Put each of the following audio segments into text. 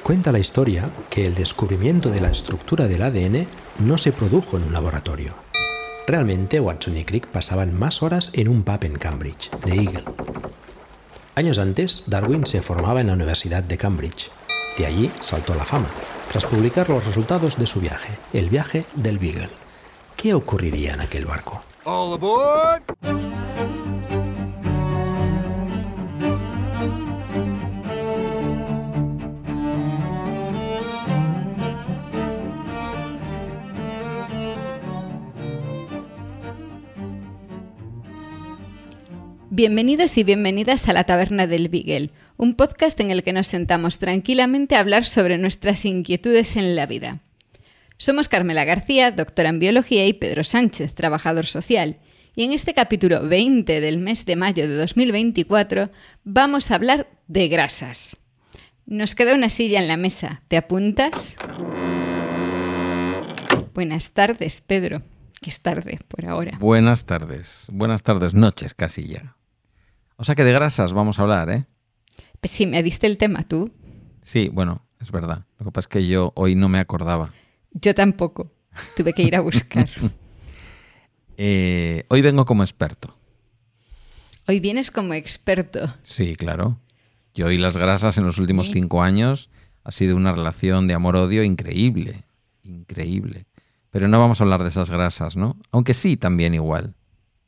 Cuenta la historia que el descubrimiento de la estructura del ADN no se produjo en un laboratorio. Realmente Watson y Crick pasaban más horas en un pub en Cambridge, The Eagle. Años antes, Darwin se formaba en la Universidad de Cambridge. De allí saltó a la fama, tras publicar los resultados de su viaje, el viaje del Beagle. ¿Qué ocurriría en aquel barco? All aboard! Bienvenidos y bienvenidas a La Taberna del Beagle, un podcast en el que nos sentamos tranquilamente a hablar sobre nuestras inquietudes en la vida. Somos Carmela García, doctora en Biología, y Pedro Sánchez, trabajador social, y en este capítulo 20 del mes de mayo de 2024 vamos a hablar de grasas. Nos queda una silla en la mesa, ¿te apuntas? Buenas tardes, Pedro, que es tarde por ahora. Buenas tardes, noches casi ya. O sea que de grasas vamos a hablar, ¿eh? Pues sí, me diste el tema tú. Sí, bueno, es verdad. Lo que pasa es que yo hoy no me acordaba. Yo tampoco. Tuve que ir a buscar. Hoy vengo como experto. Hoy vienes como experto. Sí, claro. Yo y las grasas en los últimos 5 años ha sido una relación de amor-odio increíble. Increíble. Pero no vamos a hablar de esas grasas, ¿no? Aunque sí, también igual.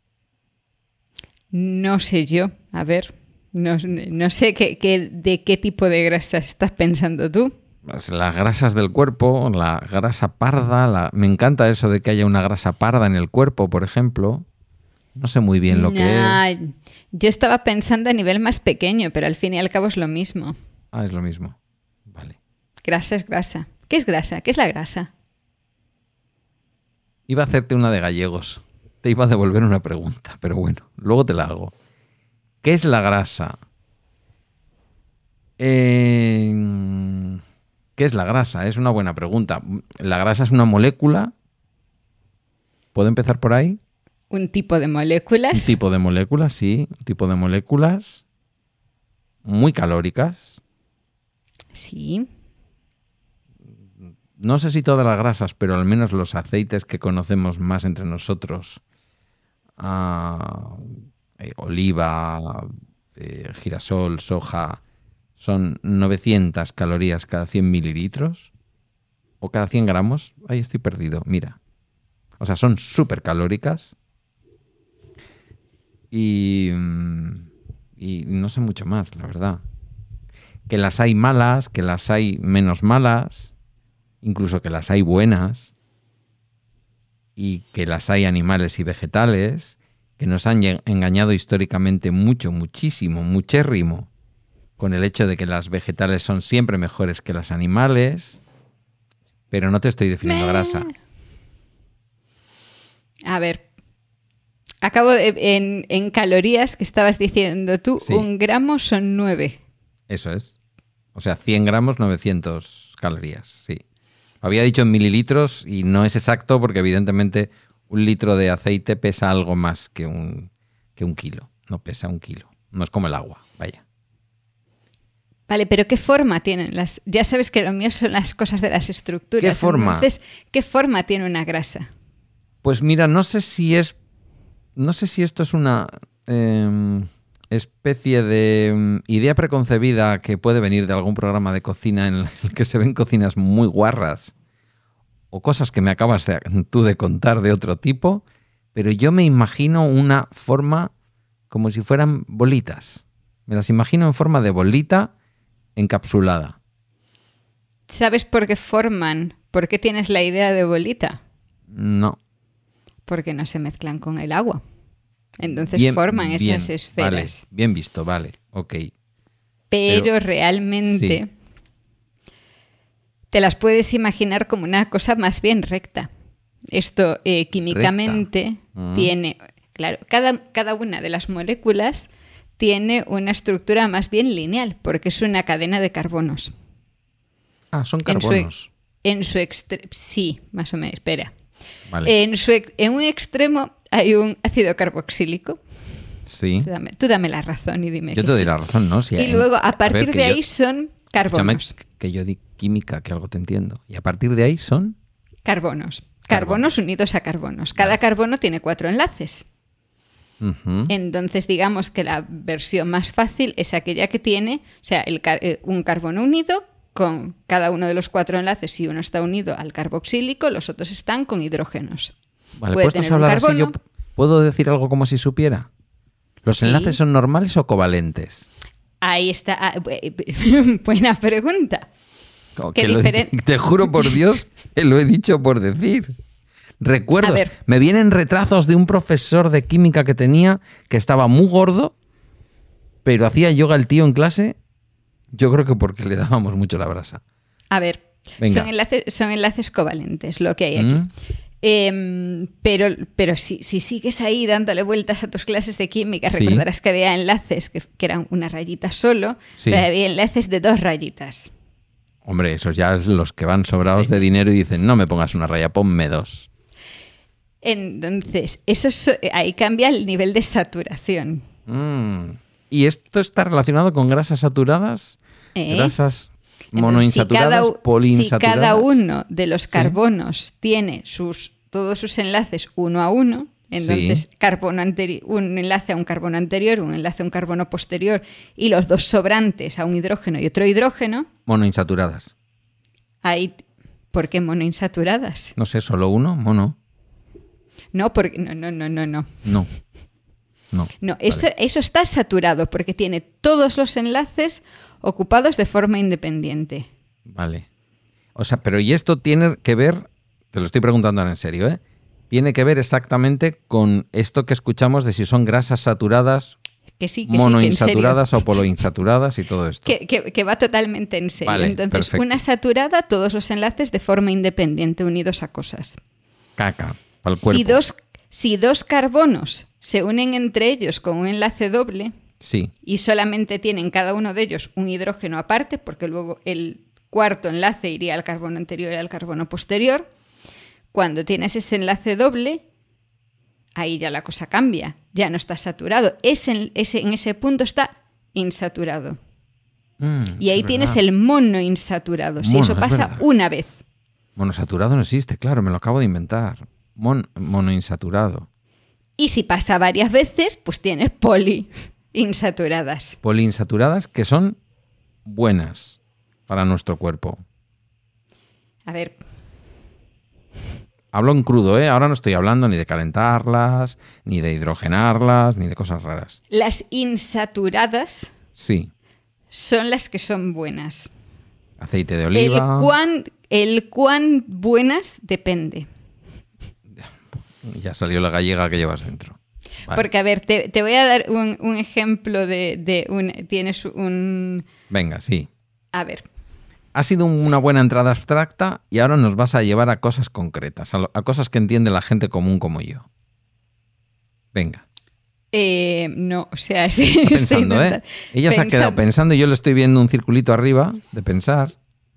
No sé yo. A ver, no sé de qué tipo de grasas estás pensando tú. Pues las grasas del cuerpo, la grasa parda. Me encanta eso de que haya una grasa parda en el cuerpo, por ejemplo. No sé muy bien lo que es. Yo estaba pensando a nivel más pequeño, pero al fin y al cabo es lo mismo. Ah, es lo mismo. Vale. Grasa es grasa. ¿Qué es grasa? ¿Qué es la grasa? Iba a hacerte una de gallegos. Te iba a devolver una pregunta, pero bueno, luego te la hago. ¿Qué es la grasa? ¿Qué es la grasa? Es una buena pregunta. ¿La grasa es una molécula? ¿Puedo empezar por ahí? ¿Un tipo de moléculas? Un tipo de moléculas, sí. Un tipo de moléculas muy calóricas. Sí. No sé si todas las grasas, pero al menos los aceites que conocemos más entre nosotros. Oliva, girasol, soja, son 900 calorías cada 100 mililitros. O cada 100 gramos. Ahí estoy perdido, mira. O sea, son súper calóricas. Y no sé mucho más, la verdad. Que las hay malas, que las hay menos malas. Incluso que las hay buenas y que las hay animales y vegetales, que nos han engañado históricamente muchérrimo, con el hecho de que las vegetales son siempre mejores que las animales, pero no te estoy definiendo grasa. A ver, acabo en calorías que estabas diciendo tú, sí. 1 gramo son 9. Eso es. O sea, 100 gramos, 900 calorías, sí. Había dicho en mililitros y no es exacto porque evidentemente 1 litro de aceite pesa algo más que un kilo. No pesa 1 kilo. No es como el agua, vaya. Vale, pero ¿qué forma tienen las? Ya sabes que lo mío son las cosas de las estructuras. ¿Qué forma? Entonces, ¿qué forma tiene una grasa? Pues mira, no sé si esto es una especie de idea preconcebida que puede venir de algún programa de cocina en el que se ven cocinas muy guarras o cosas que me acabas tú de contar de otro tipo, pero yo me imagino una forma como si fueran bolitas. Me las imagino en forma de bolita encapsulada. ¿Sabes por qué forman? ¿Por qué tienes la idea de bolita? No. Porque no se mezclan con el agua. Entonces forman esas esferas. Vale, bien visto, vale, ok. Pero realmente sí, te las puedes imaginar como una cosa más bien recta. Esto químicamente tiene... Claro, cada una de las moléculas tiene una estructura más bien lineal, porque es una cadena de carbonos. Ah, son carbonos. Sí, más o menos, espera. Vale. En un extremo hay un ácido carboxílico. Sí. Tú dame la razón y dime. Yo te doy la razón, ¿no? Sí, y luego, a partir de ahí, son carbonos. que yo di química, que algo te entiendo. Y a partir de ahí son... Carbonos. Carbonos unidos a carbonos. Cada carbono tiene 4 enlaces. Ujú. Entonces, digamos que la versión más fácil es aquella que tiene, o sea, un carbono unido con cada uno de los 4 enlaces. Si uno está unido al carboxílico, los otros están con hidrógenos. Vale, Puede puestos tener a un hablar así, carbono. yo puedo decir algo como si supiera. ¿Los Sí. enlaces son normales o covalentes? Ahí está. Buena pregunta. ¿Qué Que te juro por Dios que lo he dicho por decir. Recuerdos. A ver. Me vienen retrazos de un profesor de química que tenía que estaba muy gordo, pero hacía yoga el tío en clase. Yo creo que porque le dábamos mucho la brasa. A ver, Venga. son enlaces covalentes lo que hay aquí. Pero si sigues ahí dándole vueltas a tus clases de química, Sí. recordarás que había enlaces que eran una rayita solo, Sí. pero había enlaces de 2 rayitas. Hombre, esos ya es los que van sobrados de dinero y dicen, no me pongas una raya, ponme 2. Entonces, ahí cambia el nivel de saturación. ¿Y esto está relacionado con grasas saturadas? ¿Grasas monoinsaturadas, Entonces, poliinsaturadas? si cada uno de los carbonos tiene todos sus enlaces 1 a 1, entonces un enlace a un carbono anterior, un enlace a un carbono posterior y los 2 sobrantes a un hidrógeno y otro hidrógeno, Monoinsaturadas. ahí, ¿por qué monoinsaturadas? No sé, solo uno, mono. No, porque no. No. No, Vale. eso está saturado porque tiene todos los enlaces ocupados de forma independiente. Vale. O sea, pero ¿y esto tiene que ver, te lo estoy preguntando ahora en serio, tiene que ver exactamente con esto que escuchamos de si son grasas saturadas, Que sí, que monoinsaturadas o poloinsaturadas y todo esto? que va totalmente en serio. Vale, Entonces, perfecto. una saturada, todos los enlaces de forma independiente, unidos a cosas. Caca, para el cuerpo. Si dos carbonos se unen entre ellos con un enlace doble Sí, y solamente tienen cada uno de ellos un hidrógeno aparte, porque luego el cuarto enlace iría al carbono anterior y al carbono posterior, cuando tienes ese enlace doble, ahí ya la cosa cambia, ya no está saturado. En ese punto está insaturado. Y ahí es tienes verdad. el monoinsaturado, si Mono, eso es pasa verdad. una vez. Monosaturado no existe, claro, me lo acabo de inventar. Monoinsaturado. Y si pasa varias veces, pues tienes poliinsaturadas. Poliinsaturadas que son buenas para nuestro cuerpo. A ver, Hablo en crudo, ¿eh? Ahora no estoy hablando ni de calentarlas, ni de hidrogenarlas, ni de cosas raras. las insaturadas Sí, son las que son buenas. aceite de oliva. El cuán buenas depende. Ya salió la gallega que llevas dentro. Vale. Porque, a ver, te voy a dar un ejemplo tienes un... Venga, sí. A ver, Ha sido una buena entrada abstracta y ahora nos vas a llevar a cosas concretas, a cosas que entiende la gente común como yo. Venga. no, o sea... Está pensando, ¿eh? Ella se ha quedado pensando y yo le estoy viendo un circulito arriba de pensar.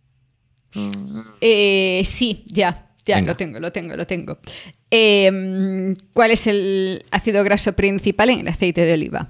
Sí, ya Venga. lo tengo. ¿Cuál es el ácido graso principal en el aceite de oliva?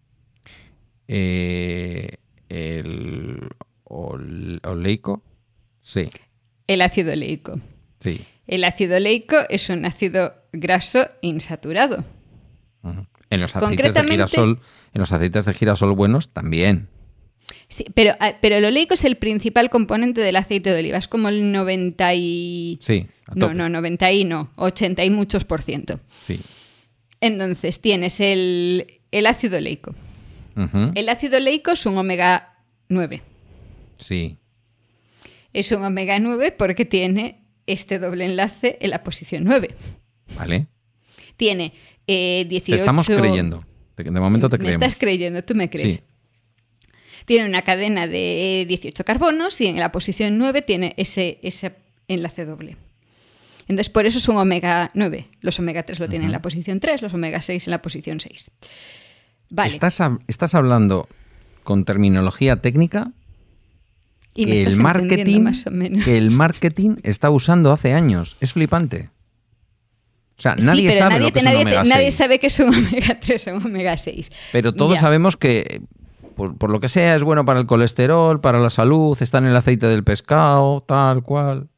El oleico. Sí, El ácido oleico. sí. El ácido oleico es un ácido graso insaturado. Ujú. En los Concretamente- aceites de girasol buenos también. Sí, pero el oleico es el principal componente del aceite de oliva. Es como el 90 y... Sí, a No, tope. 90 y no, 80 y muchos %. Sí. Entonces tienes el ácido oleico. Ujú. El ácido oleico es un omega 9. Sí. Es un omega 9 porque tiene este doble enlace en la posición 9. Vale. Tiene 18... Te estamos creyendo. De momento te Me creemos. estás creyendo, tú me crees. Sí. Tiene una cadena de 18 carbonos y en la posición 9 tiene ese enlace doble. Entonces, por eso es un omega 9. Los omega 3 lo tienen en la posición 3, los omega 6 en la posición 6. Vale. Estás hablando con terminología técnica Y me que estás entendiendo más o menos. que el marketing está usando hace años. Es flipante. O sea, Sí, nadie pero sabe lo que es un omega 6. nadie sabe que es un omega 3 o un omega 6. Pero todos Ya. sabemos que por lo que sea, es bueno para el colesterol, para la salud, está en el aceite del pescado, tal cual.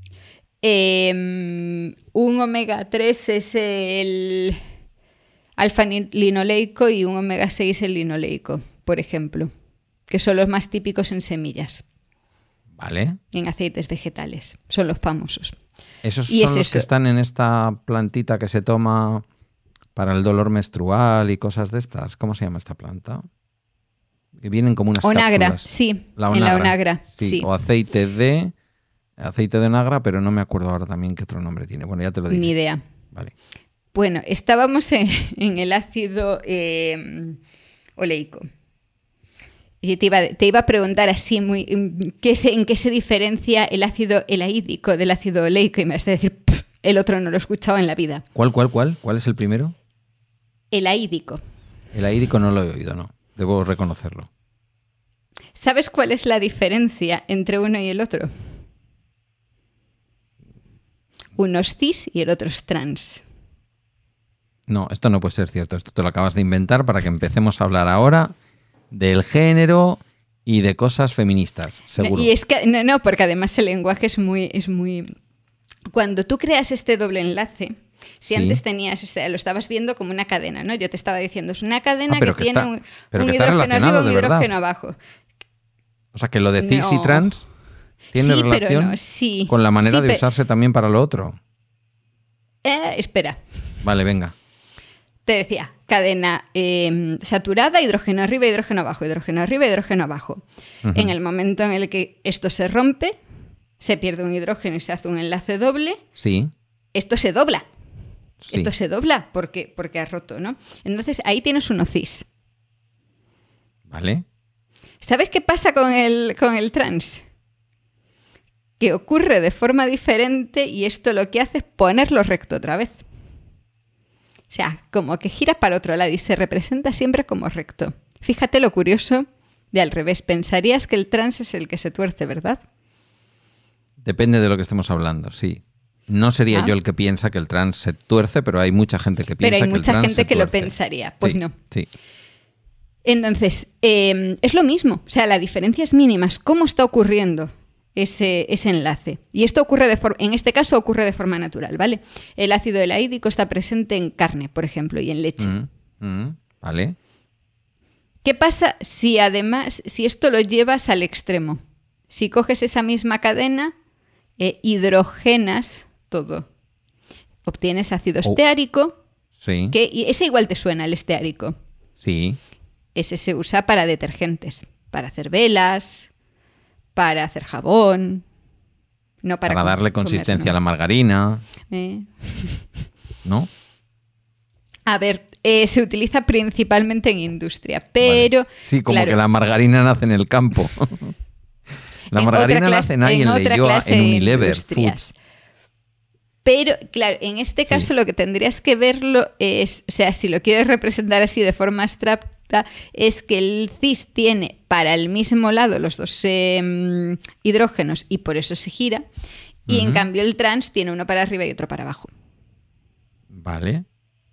Un omega 3 es el alfa-linoleico y un omega 6 el linoleico, por ejemplo, que son los más típicos en semillas. Vale. En aceites vegetales, son los famosos. Esos son los que están en esta plantita que se toma para el dolor menstrual y cosas de estas. ¿Cómo se llama esta planta? Que vienen como unas Onagra, cápsulas. sí, en la onagra. Sí. O aceite de onagra, pero no me acuerdo ahora también qué otro nombre tiene. Bueno, ya te lo diré. Ni idea. Vale. Bueno, estábamos en el ácido oleico. Y te iba a preguntar así en qué se diferencia el ácido elaídico del ácido oleico y me vas a decir, el otro no lo he escuchado en la vida. ¿Cuál? ¿Cuál es el primero? Elaídico. Elaídico no lo he oído, no. Debo reconocerlo. ¿Sabes cuál es la diferencia entre uno y el otro? Uno es cis y el otro es trans. No, esto no puede ser cierto. Esto te lo acabas de inventar para que empecemos a hablar ahora del género y de cosas feministas, seguro. Y es que no, porque además el lenguaje es muy... Cuando tú creas este doble enlace, si antes tenías, o sea, lo estabas viendo como una cadena, ¿no? Yo te estaba diciendo, es una cadena que tiene un hidrógeno arriba y un hidrógeno abajo. O sea, que lo de cis y trans tiene relación con la manera de usarse también para lo otro. Espera. Vale, venga. Te decía, cadena saturada, hidrógeno arriba, hidrógeno abajo, hidrógeno arriba, hidrógeno abajo. Uh-huh. En el momento en el que esto se rompe, se pierde un hidrógeno y se hace un enlace doble, sí. Esto se dobla. Sí. Esto se dobla porque ha roto, ¿no? Entonces ahí tienes uno cis. Vale. ¿Sabes qué pasa con el trans? Que ocurre de forma diferente y esto lo que hace es ponerlo recto otra vez. O sea, como que gira para el otro lado y se representa siempre como recto. Fíjate lo curioso de al revés. Pensarías que el trans es el que se tuerce, ¿verdad? Depende de lo que estemos hablando, sí. No sería yo el que piensa que el trans se tuerce, pero hay mucha gente que piensa que el trans se tuerce. Pero hay mucha gente que lo pensaría. Pues sí, no. Sí. Entonces, es lo mismo. O sea, la diferencia es mínima. Es cómo está ocurriendo ese enlace. Y esto ocurre en este caso ocurre de forma natural, ¿vale? El ácido elaídico está presente en carne, por ejemplo, y en leche. Vale. ¿Qué pasa si además, si esto lo llevas al extremo? Si coges esa misma cadena, hidrogenas todo. Obtienes ácido esteárico. Sí. Y ese igual te suena, el esteárico. Sí. Ese se usa para detergentes, para hacer velas, para hacer jabón, no para darle consistencia a la margarina. ¿No? A ver, se utiliza principalmente en industria, pero... Vale. Sí, como claro, que la margarina nace en el campo. La margarina nace en Leyoa, en Unilever Foods. Pero, claro, en este caso lo que tendrías que verlo es, o sea, si lo quieres representar así de forma abstracta, es que el cis tiene para el mismo lado los dos hidrógenos y por eso se gira, y en cambio el trans tiene uno para arriba y otro para abajo. Vale.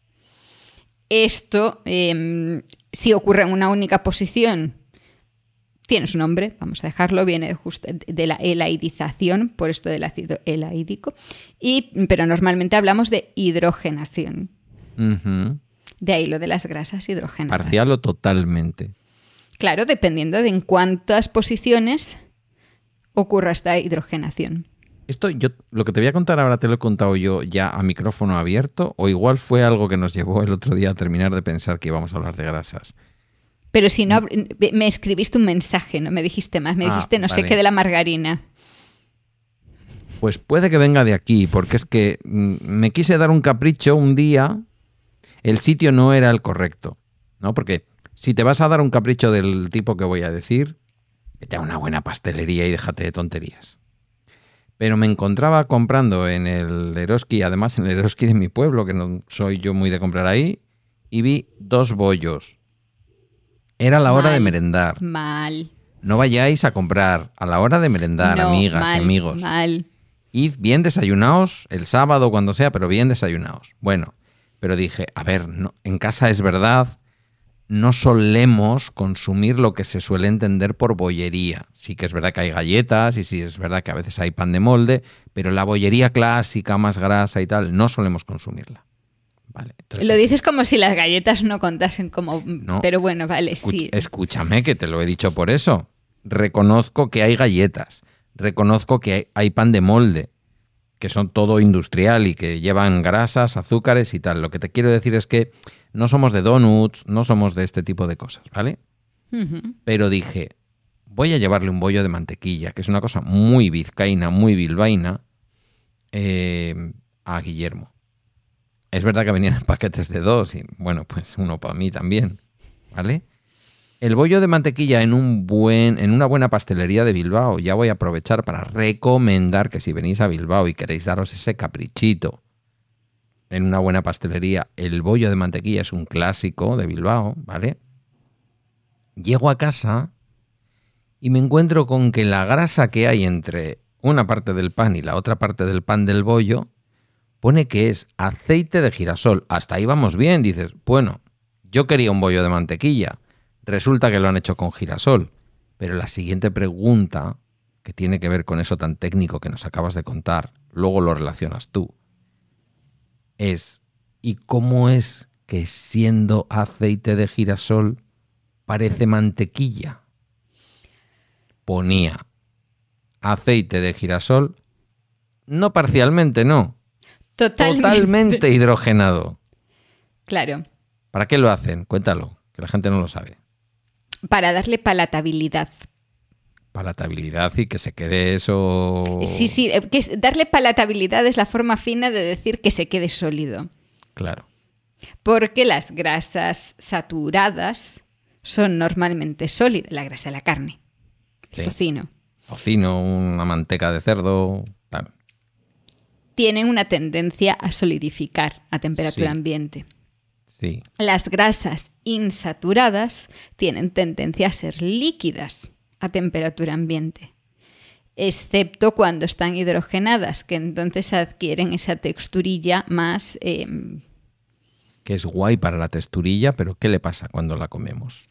Esto, si ocurre en una única posición, tiene su nombre, vamos a dejarlo, viene justo de la elaidización, por esto del ácido elaídico, pero normalmente hablamos de hidrogenación. De ahí lo de las grasas hidrogenadas. Parcial o totalmente. Claro, dependiendo de en cuántas posiciones ocurra esta hidrogenación. Esto lo que te voy a contar ahora te lo he contado yo ya a micrófono abierto, o igual fue algo que nos llevó el otro día a terminar de pensar que íbamos a hablar de grasas. Pero si no, me escribiste un mensaje, no me dijiste más, me dijiste no sé qué de la margarina. Pues puede que venga de aquí, porque es que me quise dar un capricho un día, el sitio no era el correcto, ¿no? Porque si te vas a dar un capricho del tipo que voy a decir, vete a una buena pastelería y déjate de tonterías. Pero me encontraba comprando en el Eroski, además en el Eroski de mi pueblo, que no soy yo muy de comprar ahí, y vi 2 bollos. Era la hora de merendar. Mal. No vayáis a comprar a la hora de merendar, amigas y amigos. Mal. Id bien desayunaos el sábado, cuando sea, pero bien desayunaos. Bueno, pero dije, a ver, no, en casa es verdad no solemos consumir lo que se suele entender por bollería. Sí que es verdad que hay galletas y sí es verdad que a veces hay pan de molde, pero la bollería clásica, más grasa y tal, no solemos consumirla. Vale, entonces, lo dices como si las galletas no contasen como... No, pero bueno, vale, sí. Escúchame, que te lo he dicho por eso. Reconozco que hay galletas, reconozco que hay pan de molde, que son todo industrial y que llevan grasas, azúcares y tal. Lo que te quiero decir es que no somos de donuts, no somos de este tipo de cosas, ¿vale? Uh-huh. Pero dije, voy a llevarle un bollo de mantequilla, que es una cosa muy vizcaína, muy bilbaína, a Guillermo. Es verdad que venían paquetes de 2 y, bueno, pues uno para mí también, ¿vale? El bollo de mantequilla en una buena pastelería de Bilbao, ya voy a aprovechar para recomendar que si venís a Bilbao y queréis daros ese caprichito en una buena pastelería, el bollo de mantequilla es un clásico de Bilbao, ¿vale? Llego a casa y me encuentro con que la grasa que hay entre una parte del pan y la otra parte del pan del bollo pone que es aceite de girasol. Hasta ahí vamos bien, dices, bueno, yo quería un bollo de mantequilla. Resulta que lo han hecho con girasol. Pero la siguiente pregunta, que tiene que ver con eso tan técnico que nos acabas de contar, luego lo relacionas tú, es, ¿y cómo es que siendo aceite de girasol parece mantequilla? Ponía aceite de girasol, no parcialmente, no. Totalmente hidrogenado. Claro. ¿Para qué lo hacen? Cuéntalo, que la gente no lo sabe. Para darle palatabilidad. Palatabilidad y que se quede eso... Sí, darle palatabilidad es la forma fina de decir que se quede sólido. Claro. Porque las grasas saturadas son normalmente sólidas. La grasa de la carne, el tocino. Tocino, una manteca de cerdo... Tal. Tienen una tendencia a solidificar a temperatura ambiente. Sí. Las grasas insaturadas tienen tendencia a ser líquidas a temperatura ambiente, excepto cuando están hidrogenadas, que entonces adquieren esa texturilla más... Que es guay para la texturilla, pero ¿qué le pasa cuando la comemos?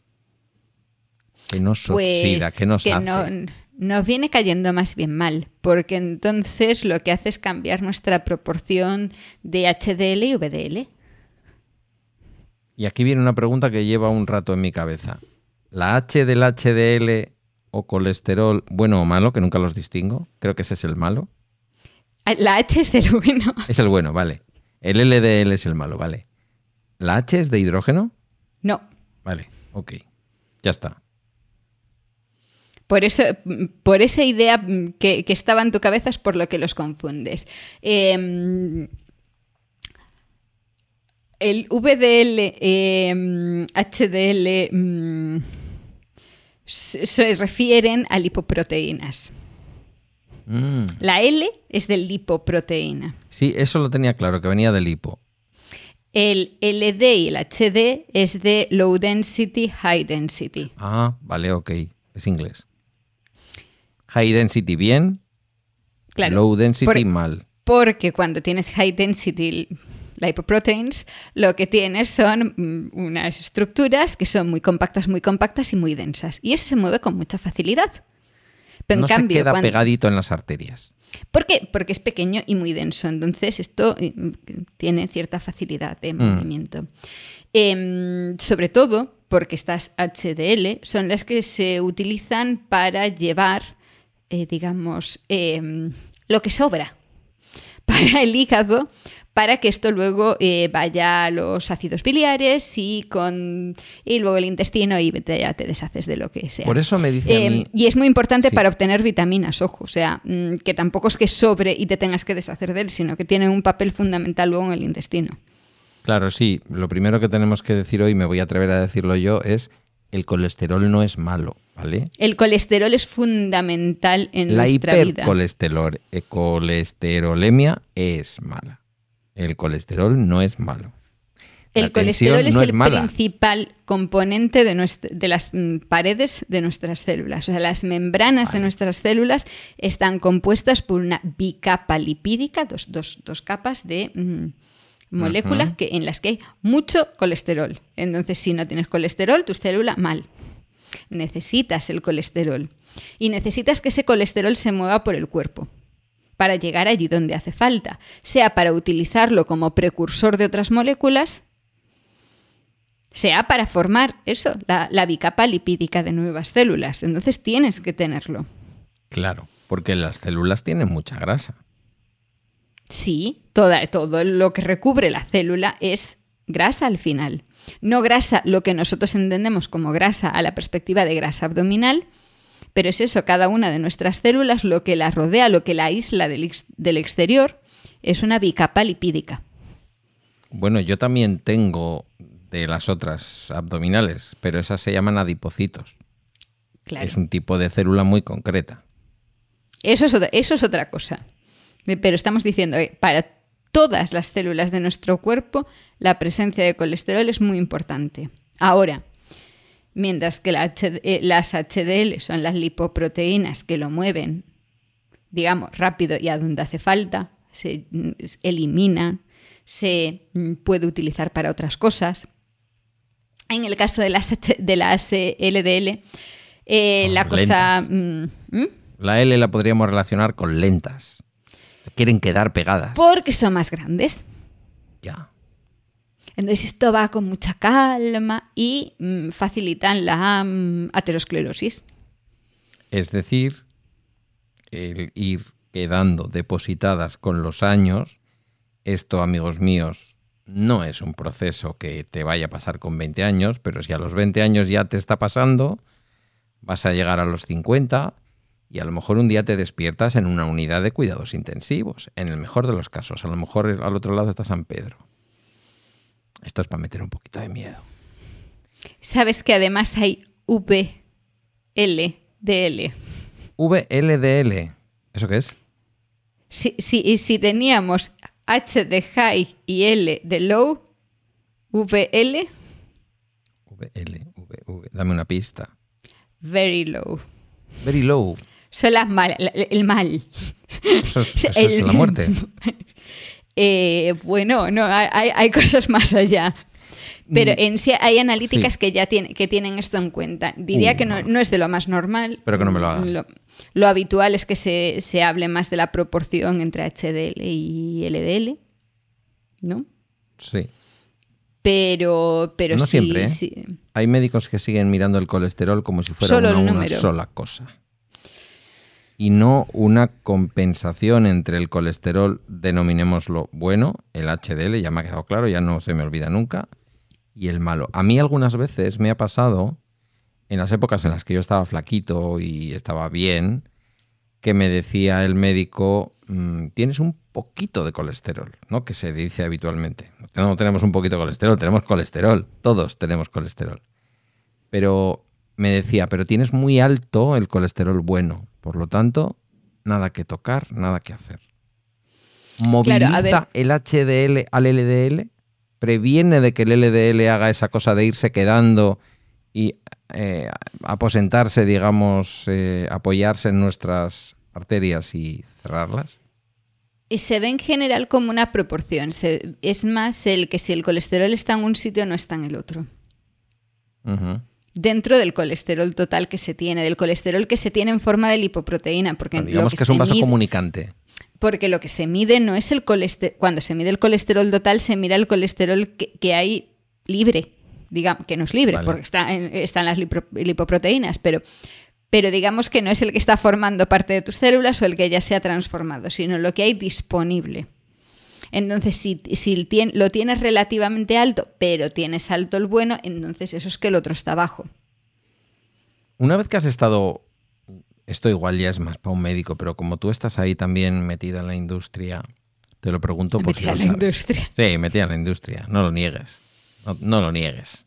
Que nos oxida, que nos hace... Nos viene cayendo más bien mal, porque entonces lo que hace es cambiar nuestra proporción de HDL y VDL. Y aquí viene una pregunta que lleva un rato en mi cabeza. ¿La H del HDL o colesterol, bueno o malo, que nunca los distingo? Creo que ese es el malo. La H es el bueno. Es el bueno, vale. El LDL es el malo, vale. ¿La H es de hidrógeno? No. Vale, ok. Ya está. Por eso, por esa idea que estaba en tu cabeza es por lo que los confundes. El VDL, HDL se refieren a lipoproteínas. La L es de lipoproteína. Sí, eso lo tenía claro, que venía del lipo. El LD y el HD es de low density, high density. Ah, vale, ok. Es inglés. High density bien, claro, low density mal. Porque cuando tienes high density lipoproteins, lo que tienes son unas estructuras que son muy compactas y muy densas. Y eso se mueve con mucha facilidad. Pero no en cambio, se queda pegadito en las arterias. ¿Por qué? Porque es pequeño y muy denso. Entonces esto tiene cierta facilidad de movimiento. Sobre todo porque estas HDL son las que se utilizan para llevar, digamos, lo que sobra para el hígado, para que esto luego vaya a los ácidos biliares y luego el intestino y ya te deshaces de lo que sea. Por eso me dice a mí... Y es muy importante para obtener vitaminas, ojo, o sea, que tampoco es que sobre y te tengas que deshacer de él, sino que tiene un papel fundamental luego en el intestino. Claro, sí. Lo primero que tenemos que decir hoy, me voy a atrever a decirlo yo, es el colesterol no es malo, ¿vale? El colesterol es fundamental en nuestra vida. La hipercolesterolemia es mala. El colesterol no es malo. El colesterol es el principal componente de las paredes de nuestras células. O sea, las membranas de nuestras células están compuestas por una bicapa lipídica, dos capas de Moléculas en las que hay mucho colesterol. Entonces, si no tienes colesterol, tu célula mal. Necesitas el colesterol. Y necesitas que ese colesterol se mueva por el cuerpo para llegar allí donde hace falta. Sea para utilizarlo como precursor de otras moléculas, sea para formar eso, la bicapa lipídica de nuevas células. Entonces tienes que tenerlo. Claro, porque las células tienen mucha grasa. Sí, todo lo que recubre la célula es grasa al final. No grasa, lo que nosotros entendemos como grasa a la perspectiva de grasa abdominal, pero es eso, cada una de nuestras células, lo que la rodea, lo que la aísla del exterior, es una bicapa lipídica. Bueno, yo también tengo de las otras abdominales, pero esas se llaman adipocitos. Claro. Es un tipo de célula muy concreta. Eso es otra cosa. Pero estamos diciendo que para todas las células de nuestro cuerpo la presencia de colesterol es muy importante. Ahora, mientras que las HDL son las lipoproteínas que lo mueven, digamos, rápido y a donde hace falta, se eliminan, se puede utilizar para otras cosas. En el caso de las LDL, la cosa... La L la podríamos relacionar con lentas. Quieren quedar pegadas. Porque son más grandes. Ya. Entonces esto va con mucha calma y facilitan la aterosclerosis. Es decir, el ir quedando depositadas con los años, esto, amigos míos, no es un proceso que te vaya a pasar con 20 años, pero si a los 20 años ya te está pasando, vas a llegar a los 50 y a lo mejor un día te despiertas en una unidad de cuidados intensivos, en el mejor de los casos. A lo mejor al otro lado está San Pedro. Esto es para meter un poquito de miedo. ¿Sabes que además hay VLDL? VLDL. ¿Eso qué es? Si teníamos H de high y L de low, VL. Dame una pista. Very low. Very low. Son las el mal. Eso es la muerte. Bueno, no, hay cosas más allá. Pero en sí hay analíticas que ya tienen esto en cuenta. Diría que no es de lo más normal. Pero que no me lo hagan. Lo habitual es que se hable más de la proporción entre HDL y LDL, ¿no? Sí. Pero no sí, siempre, ¿eh? Sí. Hay médicos que siguen mirando el colesterol como si fuera una sola cosa. Y no una compensación entre el colesterol, denominémoslo bueno, el HDL, ya me ha quedado claro, ya no se me olvida nunca, y el malo. A mí algunas veces me ha pasado, en las épocas en las que yo estaba flaquito y estaba bien, que me decía el médico, tienes un poquito de colesterol, ¿no? Que se dice habitualmente. No tenemos un poquito de colesterol, tenemos colesterol. Todos tenemos colesterol. Pero me decía, pero tienes muy alto el colesterol bueno. Por lo tanto, nada que tocar, nada que hacer. ¿Moviliza el HDL al LDL? ¿Previene de que el LDL haga esa cosa de irse quedando y aposentarse, digamos, apoyarse en nuestras arterias y cerrarlas? Y se ve en general como una proporción. Es más el que si el colesterol está en un sitio no está en el otro. Uh-huh. Dentro del colesterol total que se tiene, del colesterol que se tiene en forma de lipoproteína. Porque digamos que es un vaso comunicante. Porque lo que se mide no es el colesterol. Cuando se mide el colesterol total, se mira el colesterol que hay libre. Digamos que no es libre, vale, porque están las lipoproteínas, pero digamos que no es el que está formando parte de tus células o el que ya se ha transformado, sino lo que hay disponible. Entonces, si lo tienes relativamente alto, pero tienes alto el bueno, entonces eso es que el otro está bajo. Una vez que has estado, esto igual ya es más para un médico, pero como tú estás ahí también metida en la industria, te lo pregunto por si lo sabes. ¿Metida en la industria? Sí, metida en la industria, no lo niegues. No lo niegues.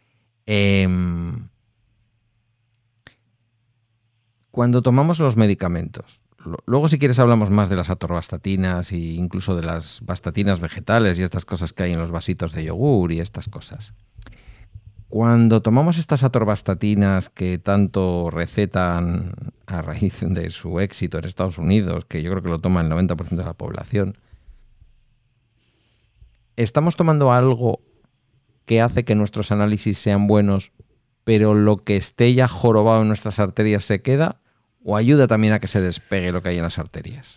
Cuando tomamos los medicamentos, luego si quieres hablamos más de las atorvastatinas e incluso de las vastatinas vegetales y estas cosas que hay en los vasitos de yogur y estas cosas. Cuando tomamos estas atorvastatinas que tanto recetan a raíz de su éxito en Estados Unidos, que yo creo que lo toma el 90% de la población, ¿estamos tomando algo que hace que nuestros análisis sean buenos, pero lo que esté ya jorobado en nuestras arterias se queda? ¿O ayuda también a que se despegue lo que hay en las arterias?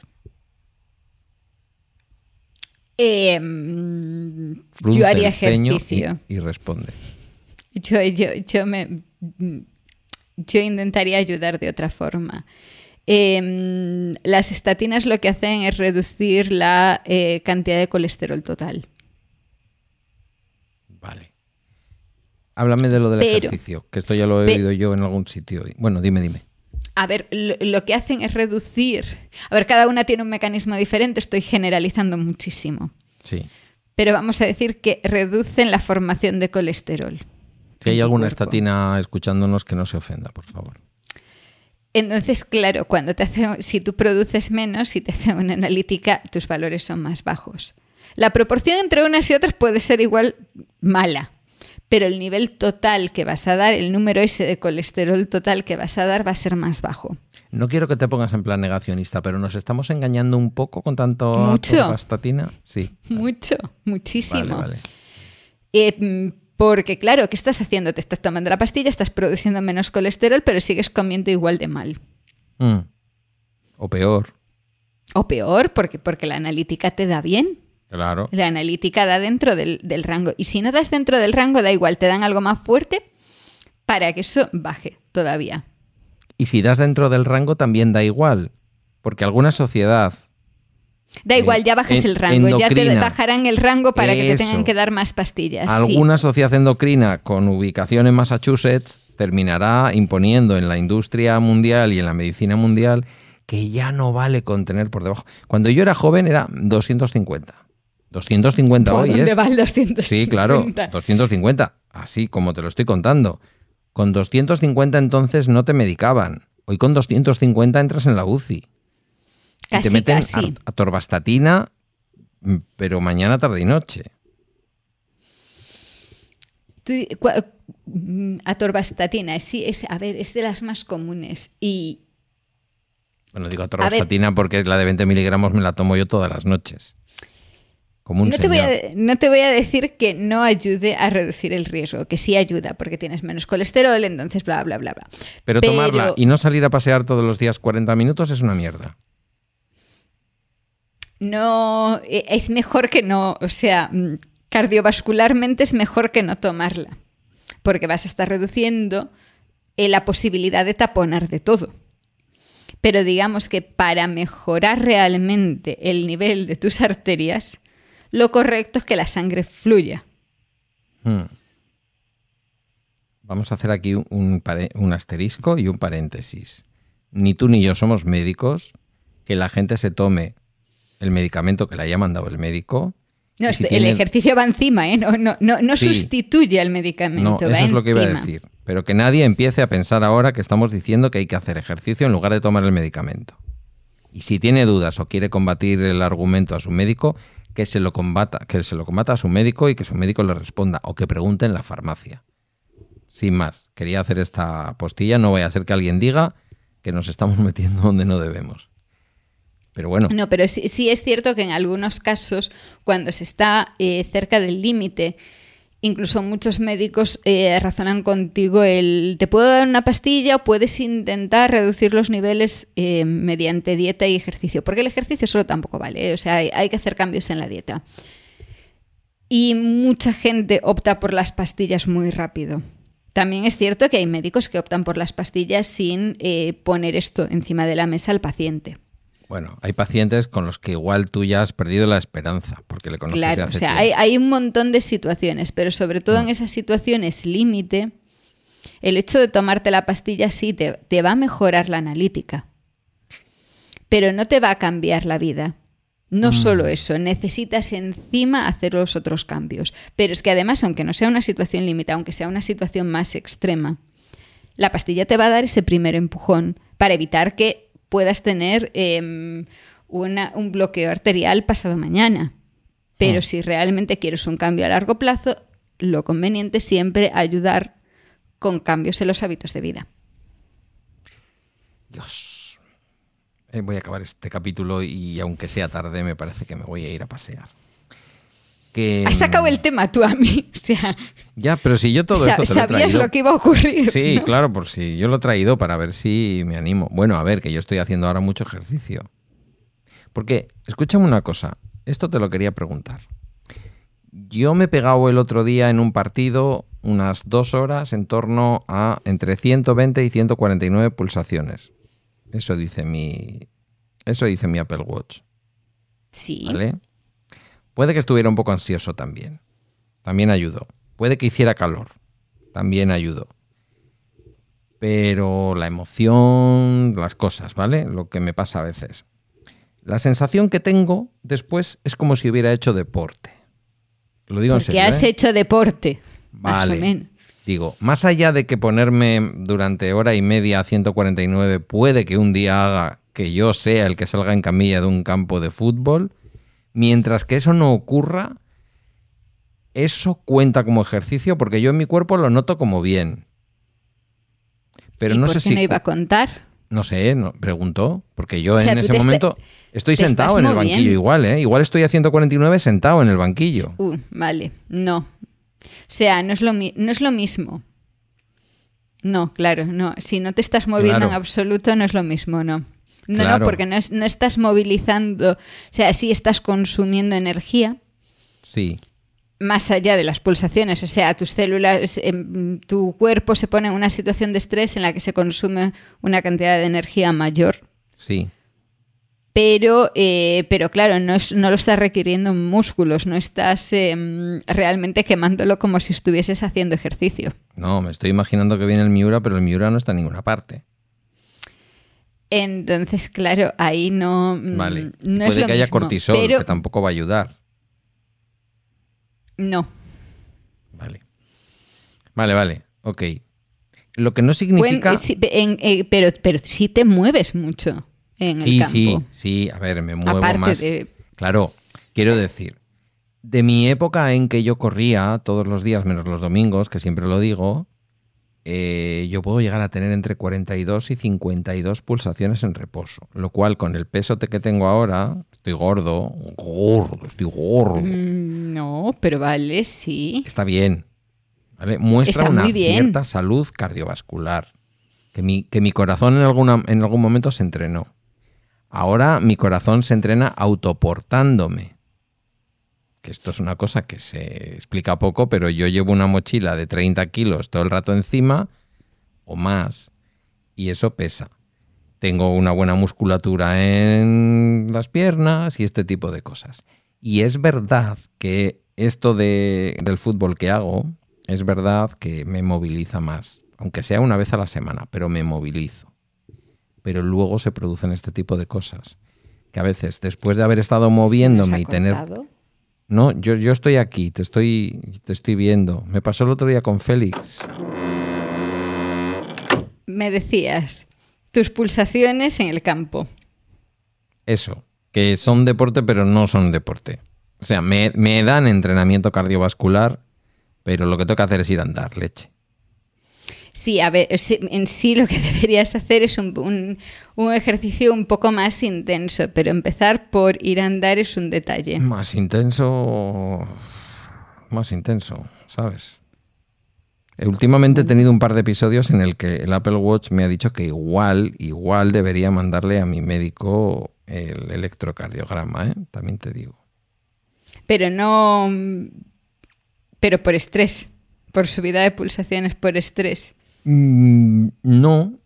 Yo haría ejercicio. Y responde. Yo intentaría ayudar de otra forma. Las estatinas lo que hacen es reducir la cantidad de colesterol total. Vale. Háblame de lo del ejercicio, que esto ya lo he oído yo en algún sitio. Bueno, dime. A ver, lo que hacen es reducir... A ver, cada una tiene un mecanismo diferente, estoy generalizando muchísimo. Sí. Pero vamos a decir que reducen la formación de colesterol. Si hay alguna estatina escuchándonos, que no se ofenda, por favor. Entonces, claro, si tú produces menos, si te hacen una analítica, tus valores son más bajos. La proporción entre unas y otras puede ser igual mala, pero el nivel total que vas a dar, el número ese de colesterol total que vas a dar va a ser más bajo. No quiero que te pongas en plan negacionista, pero ¿nos estamos engañando un poco con tanto atorvastatina? Sí. Mucho, muchísimo. Vale. Porque claro, ¿qué estás haciendo? Te estás tomando la pastilla, estás produciendo menos colesterol, pero sigues comiendo igual de mal. O peor. O peor, porque la analítica te da bien. Claro. La analítica da dentro del rango. Y si no das dentro del rango, da igual, te dan algo más fuerte para que eso baje todavía. Y si das dentro del rango, también da igual. Porque alguna sociedad... Da igual, ya bajas el rango, ya te bajarán el rango para que te tengan que dar más pastillas. Alguna sociedad endocrina con ubicación en Massachusetts terminará imponiendo en la industria mundial y en la medicina mundial que ya no vale contener por debajo. Cuando yo era joven era 250. 250 hoy es... ¿Dónde va el 250? Sí, claro, 250. Así como te lo estoy contando. Con 250 entonces no te medicaban. Hoy con 250 entras en la UCI. Y te meten atorvastatina, pero mañana, tarde y noche. Atorvastatina, sí, es de las más comunes. Bueno, digo atorvastatina porque la de 20 miligramos me la tomo yo todas las noches. Como no te voy a decir que no ayude a reducir el riesgo, que sí ayuda, porque tienes menos colesterol, entonces bla, bla, bla, bla. Pero tomarla y no salir a pasear todos los días 40 minutos es una mierda. No, es mejor que no, o sea, cardiovascularmente es mejor que no tomarla, porque vas a estar reduciendo la posibilidad de taponar de todo. Pero digamos que para mejorar realmente el nivel de tus arterias, lo correcto es que la sangre fluya. Vamos a hacer aquí un asterisco y un paréntesis. Ni tú ni yo somos médicos, que la gente se tome el medicamento que le haya mandado el médico. No, el ejercicio va encima, ¿eh? No sí. Sustituye al medicamento. No, eso es lo que iba a decir. Pero que nadie empiece a pensar ahora que estamos diciendo que hay que hacer ejercicio en lugar de tomar el medicamento. Y si tiene dudas o quiere combatir el argumento a su médico, que se lo combata a su médico y que su médico le responda o que pregunte en la farmacia. Sin más, quería hacer esta postilla, no vaya a ser que alguien diga que nos estamos metiendo donde no debemos. Pero bueno. No, pero sí es cierto que en algunos casos, cuando se está cerca del límite, incluso muchos médicos razonan contigo te puedo dar una pastilla o puedes intentar reducir los niveles mediante dieta y ejercicio, porque el ejercicio solo tampoco vale, o sea, hay que hacer cambios en la dieta. Y mucha gente opta por las pastillas muy rápido. También es cierto que hay médicos que optan por las pastillas sin poner esto encima de la mesa al paciente. Bueno, hay pacientes con los que igual tú ya has perdido la esperanza, porque le conoces claro, de hace tiempo. Tiempo. Hay un montón de situaciones, pero sobre todo en esas situaciones límite, el hecho de tomarte la pastilla sí te va a mejorar la analítica, pero no te va a cambiar la vida. No solo eso, necesitas encima hacer los otros cambios. Pero es que además, aunque no sea una situación límite, aunque sea una situación más extrema, la pastilla te va a dar ese primer empujón para evitar que puedas tener un bloqueo arterial pasado mañana. Pero si realmente quieres un cambio a largo plazo, lo conveniente es siempre ayudar con cambios en los hábitos de vida. Dios. Voy a acabar este capítulo y aunque sea tarde me parece que me voy a ir a pasear. que... Has sacado el tema tú a mí. O sea, ya, pero si yo todo esto te lo he sabías traído... lo que iba a ocurrir. Sí, ¿no? claro, por si yo lo he traído para ver si me animo. Bueno, a ver, que yo estoy haciendo ahora mucho ejercicio. Porque, escúchame una cosa, esto te lo quería preguntar. Yo me he pegado el otro día en un partido unas 2 horas en torno a entre 120 y 149 pulsaciones. Eso dice mi Apple Watch. Sí. ¿Vale? Puede que estuviera un poco ansioso también. También ayudó. Puede que hiciera calor. También ayudó. Pero la emoción, las cosas, ¿vale? Lo que me pasa a veces. La sensación que tengo después es como si hubiera hecho deporte. Lo digo en serio. Porque has hecho deporte. Más o Vale. menos. Digo, más allá de que ponerme durante hora y media a 149 puede que un día haga que yo sea el que salga en camilla de un campo de fútbol, mientras que eso no ocurra, eso cuenta como ejercicio porque yo en mi cuerpo lo noto como bien. Pero ¿Y no por sé qué si... no iba a contar? No sé, pregunto, porque yo O sea, en tú ese momento estoy te sentado estás en el moviendo. banquillo igual, ¿eh? Igual estoy a 149 sentado en el banquillo. Vale, no. O sea, no es lo mismo. No, claro, no. Si no te estás moviendo Claro. en absoluto, no es lo mismo, no. No, Claro. no, porque no estás movilizando, o sea, sí estás consumiendo energía Sí, más allá de las pulsaciones, o sea, tus células, tu cuerpo se pone en una situación de estrés en la que se consume una cantidad de energía mayor, sí. pero claro, no lo estás requiriendo en músculos, no estás realmente quemándolo como si estuvieses haciendo ejercicio. No, me estoy imaginando que viene el Miura, pero el Miura no está en ninguna parte. Entonces, claro, ahí no, Vale. no es Puede lo que haya mismo, cortisol, pero que tampoco va a ayudar. no. Vale. Vale. Ok. Lo que no significa... Bueno, sí, pero sí te mueves mucho en el campo. Sí. A ver, me muevo Aparte más. de... Claro, quiero decir, de mi época en que yo corría todos los días, menos los domingos, que siempre lo digo, yo puedo llegar a tener entre 42 y 52 pulsaciones en reposo. Lo cual, con el peso que tengo ahora, estoy gordo. No, pero vale, sí. Está bien. ¿Vale? Muestra Está una muy bien. cierta salud cardiovascular. Que mi corazón en algún momento se entrenó. Ahora mi corazón se entrena autoportándome. Que esto es una cosa que se explica poco, pero yo llevo una mochila de 30 kilos todo el rato encima o más, y eso pesa. Tengo una buena musculatura en las piernas y este tipo de cosas. Y es verdad que esto del fútbol que hago, es verdad que me moviliza más, aunque sea una vez a la semana, pero me movilizo. Pero luego se producen este tipo de cosas, que a veces después de haber estado moviéndome y tener... Cortado. No, yo estoy aquí, te estoy viendo. Me pasó el otro día con Félix. Me decías, tus pulsaciones en el campo. Eso, que son deporte pero no son deporte. O sea, me dan entrenamiento cardiovascular, pero lo que tengo que hacer es ir a andar, leche. Sí, a ver, en sí lo que deberías hacer es un ejercicio un poco más intenso, pero empezar por ir a andar es un detalle. Más intenso, ¿sabes? Últimamente he tenido un par de episodios en el que el Apple Watch me ha dicho que igual debería mandarle a mi médico el electrocardiograma, ¿eh? También te digo. Pero por estrés, por subida de pulsaciones por estrés. No,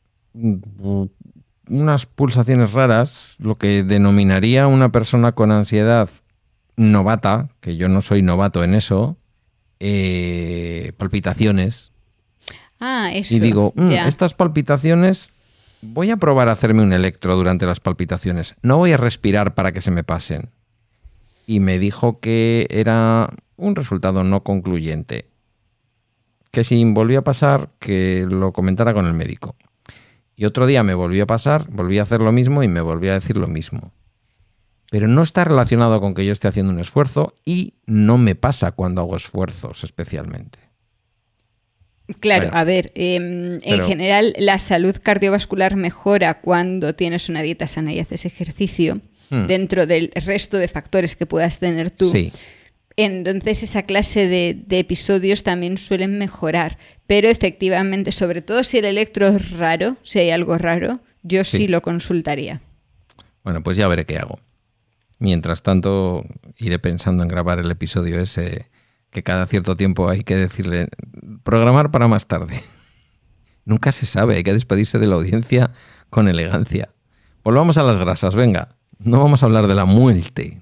unas pulsaciones raras, lo que denominaría una persona con ansiedad novata, que yo no soy novato en eso, palpitaciones. Ah, eso. Y digo, ya. estas palpitaciones, voy a probar a hacerme un electro durante las palpitaciones. No voy a respirar para que se me pasen. Y me dijo que era un resultado no concluyente. Que si volvía a pasar, que lo comentara con el médico. Y otro día me volvió a pasar, volví a hacer lo mismo y me volvió a decir lo mismo. Pero no está relacionado con que yo esté haciendo un esfuerzo y no me pasa cuando hago esfuerzos especialmente. Claro, Bueno, a ver, en general la salud cardiovascular mejora cuando tienes una dieta sana y haces ejercicio, dentro del resto de factores que puedas tener tú. Sí. Entonces esa clase de episodios también suelen mejorar. Pero efectivamente, sobre todo si el electro es raro, si hay algo raro, yo sí lo consultaría. Bueno, pues ya veré qué hago. Mientras tanto, iré pensando en grabar el episodio ese que cada cierto tiempo hay que decirle programar para más tarde. Nunca se sabe, hay que despedirse de la audiencia con elegancia. Volvamos a las grasas, venga. No vamos a hablar de la muerte,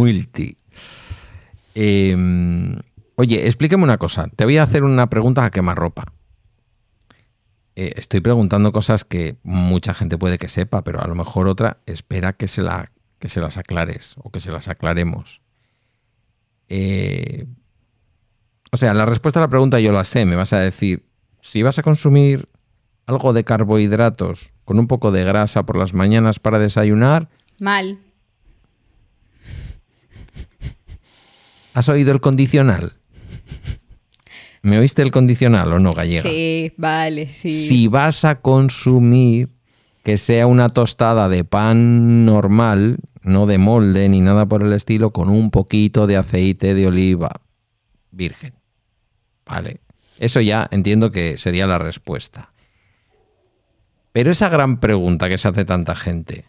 Oye, explíqueme una cosa. Te voy a hacer una pregunta a quemarropa. Estoy preguntando cosas que mucha gente puede que sepa, pero a lo mejor otra espera que se las aclares o que se las aclaremos. O sea, la respuesta a la pregunta yo la sé. Me vas a decir, si vas a consumir algo de carbohidratos con un poco de grasa por las mañanas para desayunar... Mal. ¿Has oído el condicional? ¿Me oíste el condicional o no, gallega? Sí, vale, sí. Si vas a consumir que sea una tostada de pan normal, no de molde ni nada por el estilo, con un poquito de aceite de oliva virgen. Vale. Eso ya entiendo que sería la respuesta. Pero esa gran pregunta que se hace tanta gente.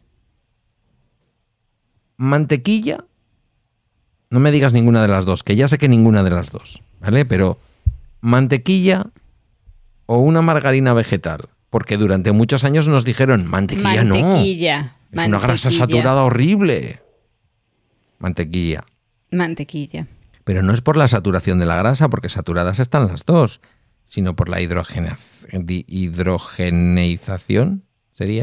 ¿Mantequilla? No me digas ninguna de las dos, que ya sé que ninguna de las dos, ¿vale? Pero ¿mantequilla o una margarina vegetal? Porque durante muchos años nos dijeron, mantequilla no. Es una grasa saturada horrible. Mantequilla. Pero no es por la saturación de la grasa, porque saturadas están las dos, sino por la hidrogeneización. ¿Sería?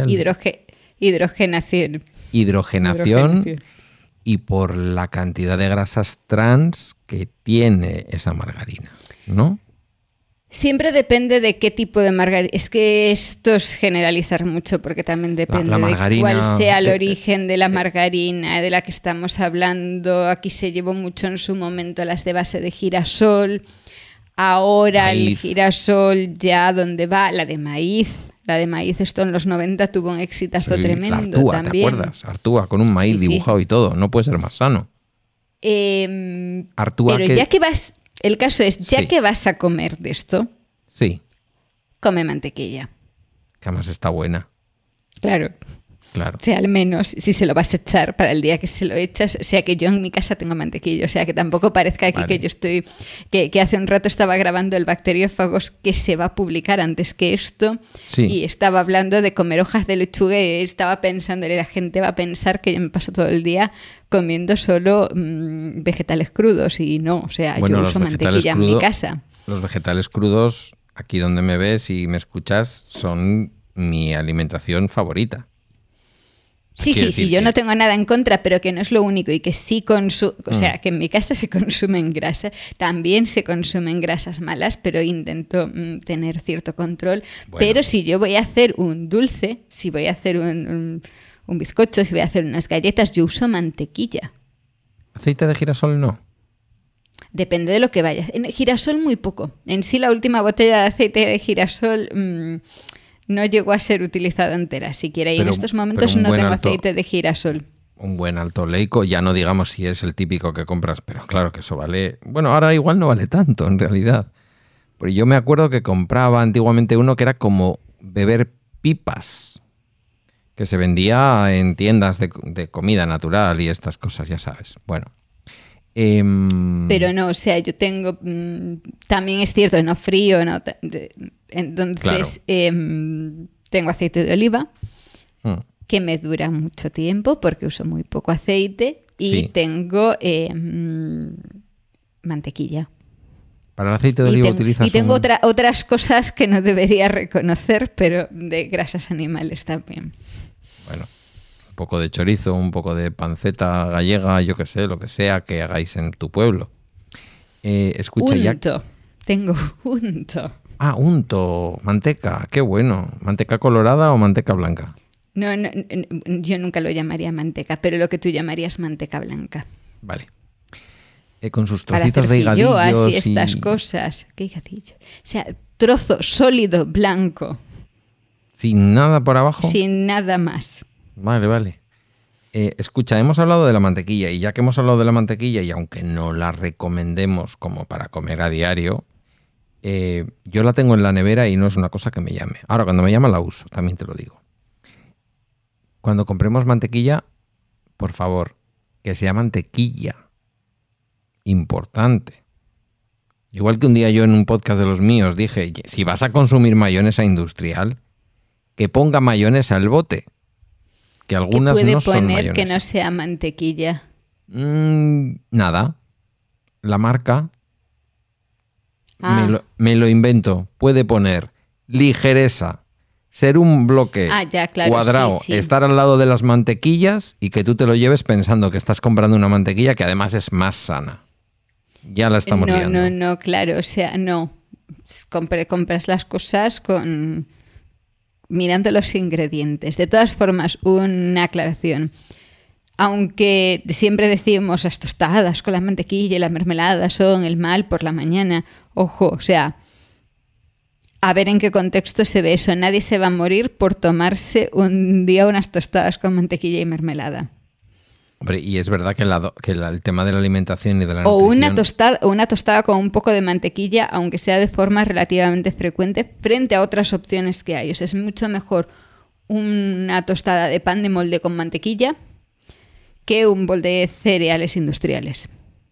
Hidrogenación. Y por la cantidad de grasas trans que tiene esa margarina, ¿no? Siempre depende de qué tipo de margarina. Es que esto es generalizar mucho porque también depende de cuál sea el origen de la margarina de la que estamos hablando. Aquí se llevó mucho en su momento las de base de girasol. Ahora maíz. El girasol ya donde va, la de maíz. La de maíz, esto en los 90 tuvo un exitazo tremendo Artúa, también. ¿te acuerdas? Artúa, con un maíz dibujado y todo. No puede ser más sano. Artúa pero ya que vas... El caso es, ya que vas a comer de esto, come mantequilla. Que además está buena. Claro. O sea, al menos si se lo vas a echar para el día que se lo echas. O sea, que yo en mi casa tengo mantequilla. O sea, que tampoco parezca aquí que yo estoy... Que hace un rato estaba grabando el Bacteriófagos que se va a publicar antes que esto. Y estaba hablando de comer hojas de lechuga y estaba pensando, la gente va a pensar que yo me paso todo el día comiendo solo vegetales crudos. Y no, o sea, yo uso mantequilla en mi casa. Los vegetales crudos, aquí donde me ves y me escuchas, son mi alimentación favorita. Sí, yo no tengo nada en contra, pero que no es lo único y que sí o sea, que en mi casa se consumen grasas, también se consumen grasas malas, pero intento tener cierto control. Bueno. Pero si yo voy a hacer un dulce, si voy a hacer un bizcocho, si voy a hacer unas galletas, yo uso mantequilla. ¿Aceite de girasol no? Depende de lo que vaya. En girasol muy poco. En sí la última botella de aceite de girasol... no llegó a ser utilizada entera siquiera y en estos momentos no tengo aceite de girasol. Un buen alto oleico, ya no digamos si es el típico que compras, pero claro que eso vale... Bueno, ahora igual no vale tanto en realidad. Pero yo me acuerdo que compraba antiguamente uno que era como beber pipas, que se vendía en tiendas de comida natural y estas cosas, ya sabes. Bueno. Pero no, o sea, yo tengo... también es cierto, no frío, no... Entonces, tengo aceite de oliva, que me dura mucho tiempo porque uso muy poco aceite, y tengo mantequilla. Para el aceite de oliva utilizas... Y tengo otras cosas que no debería reconocer, pero de grasas animales también. Bueno, un poco de chorizo, un poco de panceta gallega, yo qué sé, lo que sea que hagáis en tu pueblo. Escucha, unto. Tengo unto. Ah, unto, manteca, qué bueno. ¿Manteca colorada o manteca blanca? No, yo nunca lo llamaría manteca, pero lo que tú llamarías manteca blanca. Vale. Con sus trocitos de higadillos y estas cosas. ¿Qué higadillo? O sea, trozo sólido blanco. ¿Sin nada por abajo? Sin nada más. Vale. Escucha, hemos hablado de la mantequilla y ya que hemos hablado de la mantequilla y aunque no la recomendemos como para comer a diario, yo la tengo en la nevera y no es una cosa que me llame. Ahora, cuando me llama la uso, también te lo digo. Cuando compremos mantequilla, por favor, que sea mantequilla. Importante. Igual que un día yo en un podcast de los míos dije, si vas a consumir mayonesa industrial, que ponga mayonesa al bote. Que algunas ¿Qué no puede son poner mayonesa. que no sea mantequilla? Nada. La marca. Ah. Me lo invento. Puede poner ligereza, ser un bloque Ya, claro, cuadrado, sí. estar al lado de las mantequillas y que tú te lo lleves pensando que estás comprando una mantequilla que además es más sana. Ya la estamos liando. No, claro, o sea, no. Compras las cosas mirando los ingredientes. De todas formas, una aclaración. Aunque siempre decimos las tostadas con la mantequilla y la mermelada son el mal por la mañana, ojo, o sea, a ver en qué contexto se ve eso. Nadie se va a morir por tomarse un día unas tostadas con mantequilla y mermelada. Hombre, y es verdad que el tema de la alimentación y de la O nutrición... una tostada con un poco de mantequilla, aunque sea de forma relativamente frecuente, frente a otras opciones que hay. O sea, es mucho mejor una tostada de pan de molde con mantequilla que un bol de cereales industriales.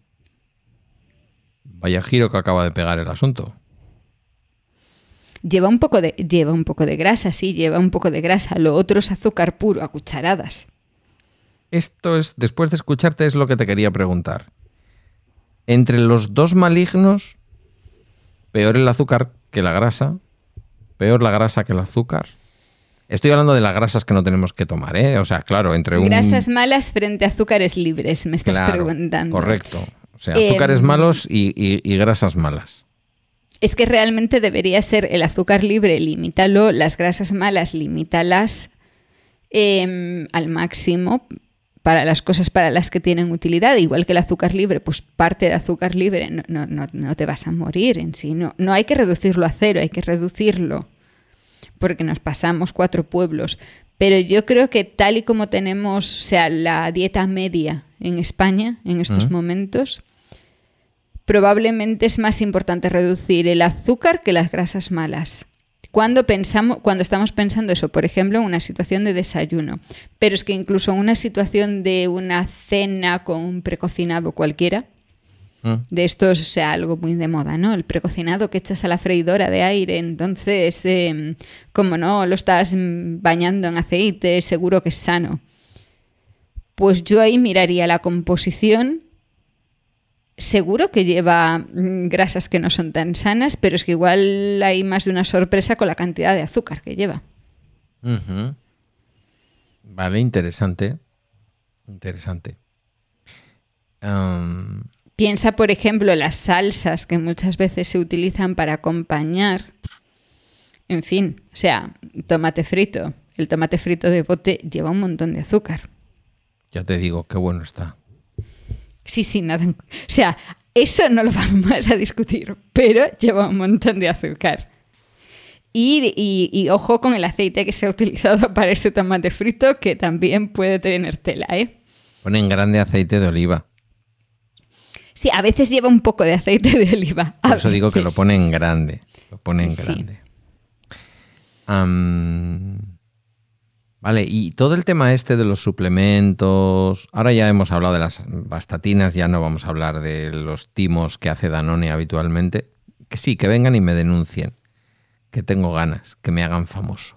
Vaya giro que acaba de pegar el asunto. Lleva un poco de grasa, sí, lleva un poco de grasa. Lo otro es azúcar puro, a cucharadas. Esto es, después de escucharte, es lo que te quería preguntar. Entre los dos malignos, peor el azúcar que la grasa, peor la grasa que el azúcar. Estoy hablando de las grasas que no tenemos que tomar, ¿eh? O sea, claro, entre grasas malas frente a azúcares libres, me estás preguntando. Correcto. O sea, azúcares malos y grasas malas. Es que realmente debería ser el azúcar libre, limítalo, las grasas malas, limítalas al máximo para las cosas para las que tienen utilidad, igual que el azúcar libre, pues parte de azúcar libre no te vas a morir en sí. No hay que reducirlo a cero, hay que reducirlo, porque nos pasamos 4 pueblos. Pero yo creo que tal y como tenemos, o sea, la dieta media en España en estos momentos, probablemente es más importante reducir el azúcar que las grasas malas. Cuando estamos pensando eso, por ejemplo, en una situación de desayuno, pero es que incluso en una situación de una cena con un precocinado cualquiera, de esto, o sea, algo muy de moda, ¿no? El precocinado que echas a la freidora de aire, entonces, como no lo estás bañando en aceite, seguro que es sano. Pues yo ahí miraría la composición. Seguro que lleva grasas que no son tan sanas, pero es que igual hay más de una sorpresa con la cantidad de azúcar que lleva. Uh-huh. Vale, interesante. Interesante. Piensa, por ejemplo, las salsas que muchas veces se utilizan para acompañar. En fin, o sea, tomate frito. El tomate frito de bote lleva un montón de azúcar. Ya te digo, qué bueno está. Sí, nada. O sea, eso no lo vamos a discutir, pero lleva un montón de azúcar. Y ojo con el aceite que se ha utilizado para ese tomate frito, que también puede tener tela, ¿eh? Ponen grande aceite de oliva. Sí, a veces lleva un poco de aceite de oliva. Por eso digo que lo ponen grande. Lo ponen Sí. grande. Vale, y todo el tema este de los suplementos, ahora ya hemos hablado de las bastatinas, ya no vamos a hablar de los timos que hace Danone habitualmente. Que sí, que vengan y me denuncien, que tengo ganas, que me hagan famoso.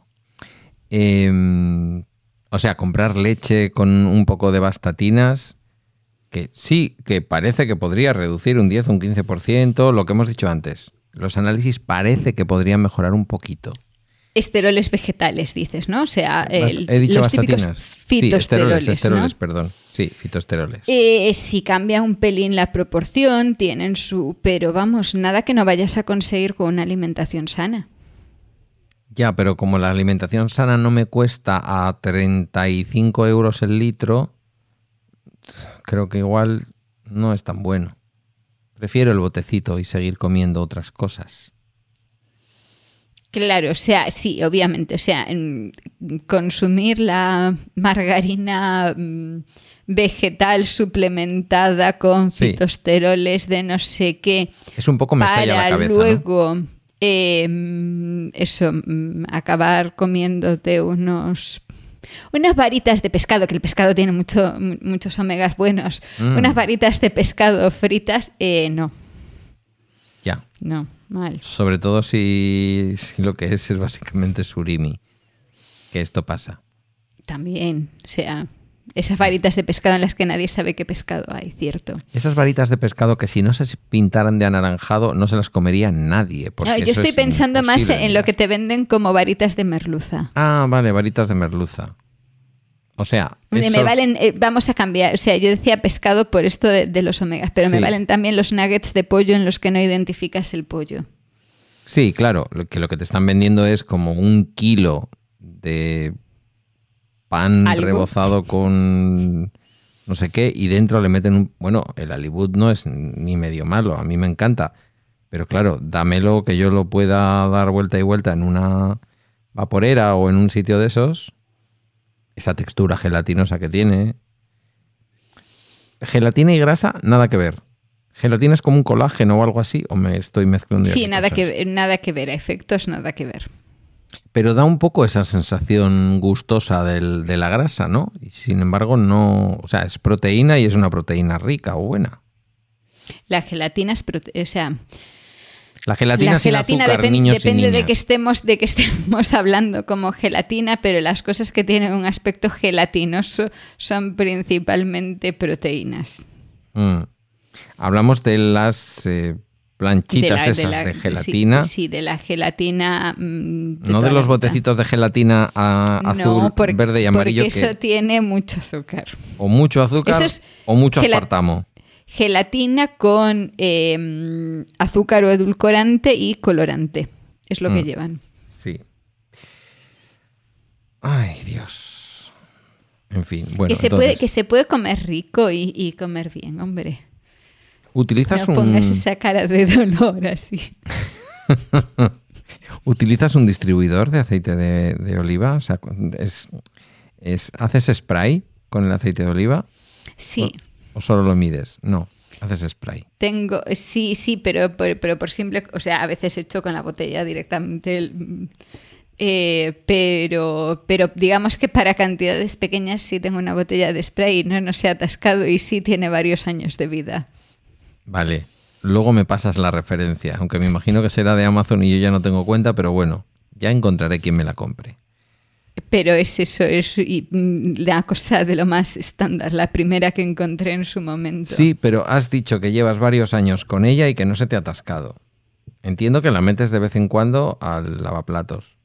O sea, comprar leche con un poco de bastatinas, que sí, que parece que podría reducir un 10 o un 15%, lo que hemos dicho antes. Los análisis parece que podrían mejorar un poquito. Esteroles vegetales, dices, ¿no? O sea, He dicho los típicos bastatinas. fitoesteroles, Sí, esteroles, ¿no? perdón. Sí, fitoesteroles. Si cambia un pelín la proporción, tienen su... Pero vamos, nada que no vayas a conseguir con una alimentación sana. Ya, pero como la alimentación sana no me cuesta a 35 euros el litro, creo que igual no es tan bueno. Prefiero el botecito y seguir comiendo otras cosas. Claro, o sea, sí, obviamente, o sea, consumir la margarina vegetal suplementada con fitosteroles de no sé qué. Es un poco me estalla la cabeza, luego, ¿no? Acabar comiéndote unas varitas de pescado, que el pescado tiene muchos omegas buenos, unas varitas de pescado fritas, no. Ya. No, mal. Sobre todo si lo que es básicamente surimi, que esto pasa. También, o sea, esas varitas de pescado en las que nadie sabe qué pescado hay, ¿cierto? Esas varitas de pescado que si no se pintaran de anaranjado no se las comería nadie. No, yo estoy pensando más en lo que te venden como varitas de merluza. Ah, vale, varitas de merluza. O sea, me valen, vamos a cambiar, o sea, yo decía pescado por esto de los omegas, pero me valen también los nuggets de pollo en los que no identificas el pollo. Sí, claro, lo que te están vendiendo es como 1 kilo de pan rebozado con no sé qué y dentro le meten bueno, el halibut no es ni medio malo, a mí me encanta, pero claro, dámelo que yo lo pueda dar vuelta y vuelta en una vaporera o en un sitio de esos. Esa textura gelatinosa que tiene. Gelatina y grasa, nada que ver. ¿Gelatina es como un colágeno o algo así? ¿O me estoy mezclando? Sí, nada que ver. A efectos, nada que ver. Pero da un poco esa sensación gustosa de la grasa, ¿no? Y sin embargo, no. O sea, es proteína y es una proteína rica o buena. La gelatina es La gelatina sin azúcar, depende y niñas. de que estemos hablando como gelatina, pero las cosas que tienen un aspecto gelatinoso son principalmente proteínas. Hablamos de las planchitas esas de gelatina. Sí, de la gelatina. No de los botecitos de gelatina azul, verde y amarillo. Porque eso tiene mucho azúcar. O mucho azúcar o mucho aspartamo. Gelatina con azúcar o edulcorante y colorante. Es lo que llevan. Sí. Ay, Dios. En fin, bueno. Que se puede comer rico y comer bien, hombre. ¿Utilizas no pongas esa cara de dolor así. ¿Utilizas un distribuidor de aceite de oliva? O sea, ¿haces spray con el aceite de oliva? Sí. ¿O solo lo mides? No, haces spray. Sí, pero por simple... O sea, a veces echo con la botella directamente... pero digamos que para cantidades pequeñas sí tengo una botella de spray y no se ha atascado y sí tiene varios años de vida. Vale, luego me pasas la referencia, aunque me imagino que será de Amazon y yo ya no tengo cuenta, pero bueno, ya encontraré quien me la compre. Pero es la cosa de lo más estándar, la primera que encontré en su momento. Sí, pero has dicho que llevas varios años con ella y que no se te ha atascado. Entiendo que la metes de vez en cuando al lavaplatos.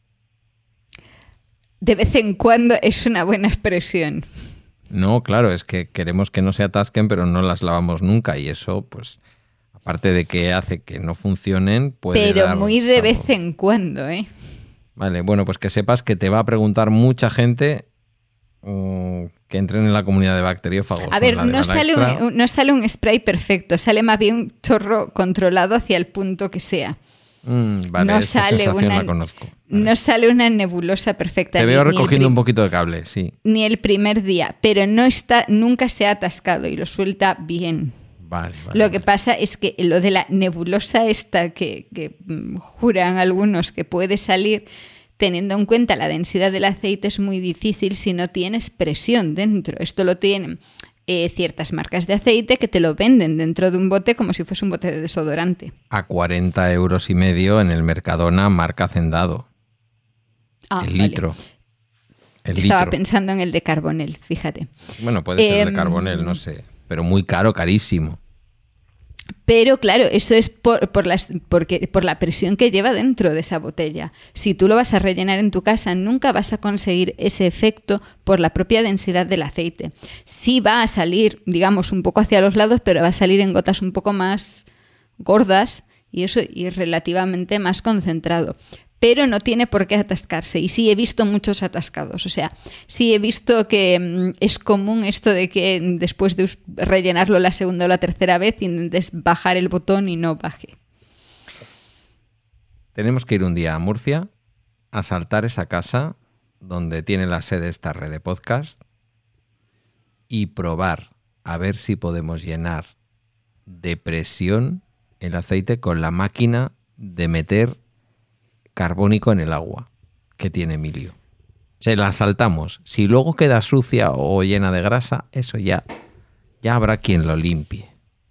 De vez en cuando es una buena expresión. No, claro, es que queremos que no se atasquen, pero no las lavamos nunca y eso, pues, aparte de que hace que no funcionen, puede pero dar muy de sabor. vez en cuando, ¿eh? Vale, bueno, pues que sepas que te va a preguntar mucha gente que entren en la comunidad de bacteriófagos. A ver, no sale un spray perfecto, sale más bien un chorro controlado hacia el punto que sea. Vale, no esa sale sensación la conozco. Vale. No sale una nebulosa perfecta. Te veo recogiendo un poquito de cable, sí. Ni el primer día, pero nunca se ha atascado y lo suelta bien. Vale, lo que pasa es que lo de la nebulosa esta que juran algunos que puede salir, teniendo en cuenta la densidad del aceite, es muy difícil si no tienes presión dentro. Esto lo tienen ciertas marcas de aceite que te lo venden dentro de un bote como si fuese un bote de desodorante. A 40 euros y medio en el Mercadona marca Hacendado. El litro. Estaba pensando en el de Carbonell, fíjate. Bueno, puede ser el de Carbonell, no sé. Pero muy caro, carísimo. Pero claro, eso es por la presión que lleva dentro de esa botella. Si tú lo vas a rellenar en tu casa, nunca vas a conseguir ese efecto por la propia densidad del aceite. Sí va a salir, digamos, un poco hacia los lados, pero va a salir en gotas un poco más gordas y relativamente más concentrado. Pero no tiene por qué atascarse. Y sí he visto muchos atascados. O sea, sí he visto que es común esto de que después de rellenarlo la segunda o la tercera vez intentes bajar el botón y no baje. Tenemos que ir un día a Murcia, asaltar esa casa donde tiene la sede esta red de podcast y probar a ver si podemos llenar de presión el aceite con la máquina de meter carbónico en el agua que tiene Emilio. Se la asaltamos. Si luego queda sucia o llena de grasa, eso ya habrá quien lo limpie.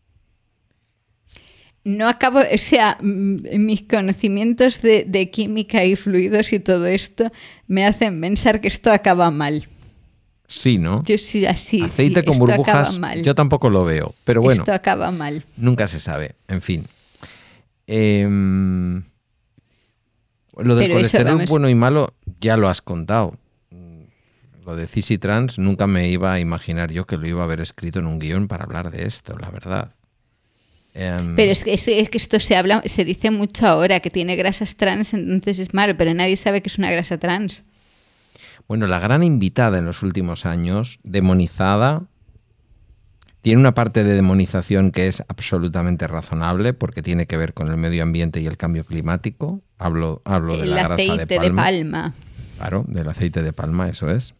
No acabo, o sea, mis conocimientos de química y fluidos y todo esto me hacen pensar que esto acaba mal. Sí, ¿no? Yo sí, así. Aceite sí, con esto burbujas, acaba mal. yo tampoco lo veo, pero bueno. Esto acaba mal. Nunca se sabe, en fin. Lo del colesterol bueno y malo ya lo has contado. Lo de Cis y Trans nunca me iba a imaginar yo que lo iba a haber escrito en un guión para hablar de esto, la verdad. Pero es que esto se dice mucho ahora, que tiene grasas trans, entonces es malo, pero nadie sabe que es una grasa trans. Bueno, la gran invitada en los últimos años, demonizada, tiene una parte de demonización que es absolutamente razonable porque tiene que ver con el medio ambiente y el cambio climático. Hablo de la grasa de palma. El aceite de palma. Claro, del aceite de palma, eso es.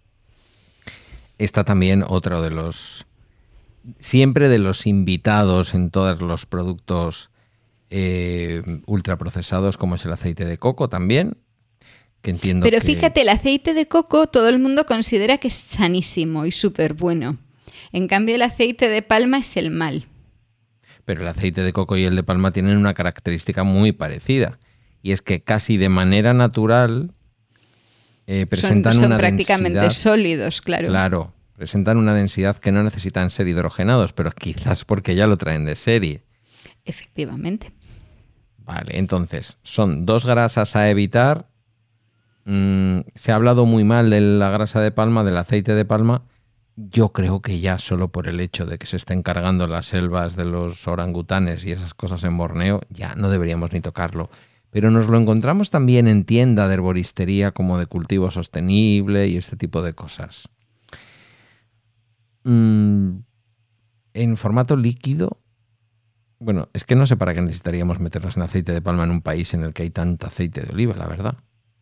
Está también otro de los... Siempre de los invitados en todos los productos ultraprocesados, como es el aceite de coco también, que entiendo. Pero fíjate, el aceite de coco todo el mundo considera que es sanísimo y súper bueno. En cambio, el aceite de palma es el mal. Pero el aceite de coco y el de palma tienen una característica muy parecida, y es que casi de manera natural presentan son una prácticamente densidad, sólidos, claro. Claro, presentan una densidad que no necesitan ser hidrogenados, pero quizás porque ya lo traen de serie. Efectivamente. Vale, entonces, son 2 grasas a evitar. Se ha hablado muy mal de la grasa de palma, del aceite de palma. Yo creo que ya solo por el hecho de que se estén cargando las selvas de los orangutanes y esas cosas en Borneo, ya no deberíamos ni tocarlo. Pero nos lo encontramos también en tienda de herboristería como de cultivo sostenible y este tipo de cosas. En formato líquido, bueno, es que no sé para qué necesitaríamos meternos en aceite de palma en un país en el que hay tanta aceite de oliva, la verdad.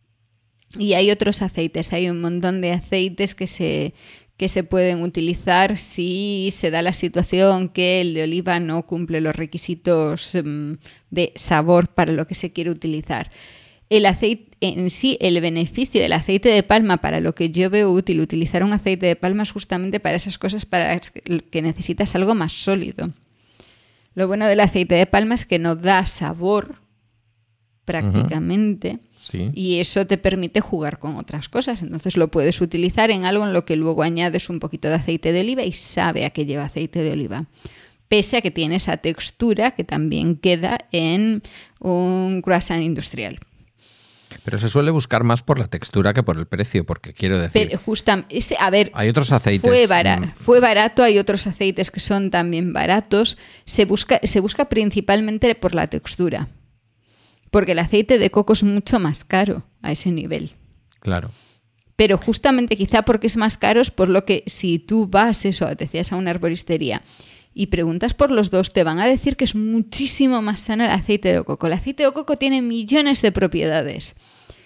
Y hay otros aceites, hay un montón de aceites que se pueden utilizar si se da la situación que el de oliva no cumple los requisitos de sabor para lo que se quiere utilizar. El aceite en sí, el beneficio del aceite de palma, para lo que yo veo útil utilizar un aceite de palma, es justamente para esas cosas para que necesitas algo más sólido. Lo bueno del aceite de palma es que no da sabor prácticamente. Sí. Y eso te permite jugar con otras cosas. Entonces lo puedes utilizar en algo en lo que luego añades un poquito de aceite de oliva y sabe a qué lleva aceite de oliva. Pese a que tiene esa textura que también queda en un croissant industrial. Pero se suele buscar más por la textura que por el precio, porque quiero decir... Pero a ver, hay otros aceites. Fue barato, hay otros aceites que son también baratos. Se busca principalmente por la textura. Porque el aceite de coco es mucho más caro a ese nivel. Claro. Pero justamente quizá porque es más caro es por lo que si tú vas, decías, a una herboristería y preguntas por los dos, te van a decir que es muchísimo más sano el aceite de coco. El aceite de coco tiene millones de propiedades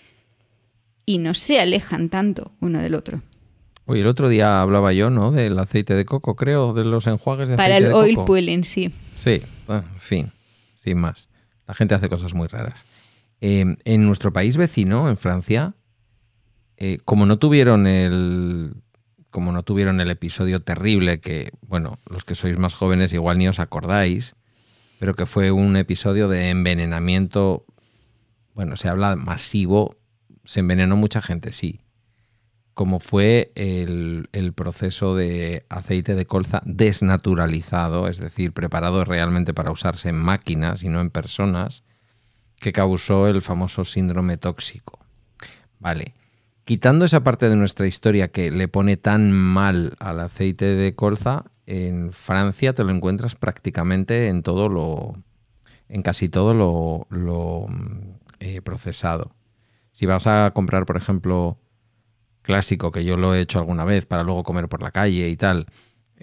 y no se alejan tanto uno del otro. Oye, el otro día hablaba yo, ¿no? Del aceite de coco, creo, de los enjuagues de para aceite de coco. Para el oil pulling, sí. Sí, en fin, sin más. La gente hace cosas muy raras. En nuestro país vecino, en Francia, como no tuvieron el episodio terrible que, bueno, los que sois más jóvenes igual ni os acordáis, pero que fue un episodio de envenenamiento, bueno, se habla masivo, se envenenó mucha gente, sí. Como fue el proceso de aceite de colza desnaturalizado, es decir, preparado realmente para usarse en máquinas y no en personas, que causó el famoso síndrome tóxico. Vale, quitando esa parte de nuestra historia que le pone tan mal al aceite de colza, en Francia te lo encuentras prácticamente en casi todo lo procesado. Si vas a comprar, por ejemplo, clásico, que yo lo he hecho alguna vez para luego comer por la calle y tal,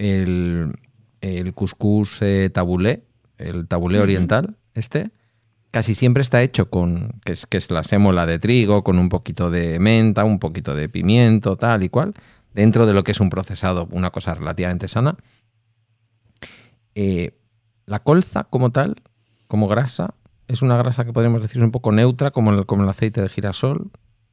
el couscous tabulé, el tabulé oriental, que casi siempre está hecho con, que es la sémola de trigo, con un poquito de menta, un poquito de pimiento, tal y cual, dentro de lo que es un procesado, una cosa relativamente sana. La colza como tal, como grasa, es una grasa que podríamos decir un poco neutra, como el aceite de girasol.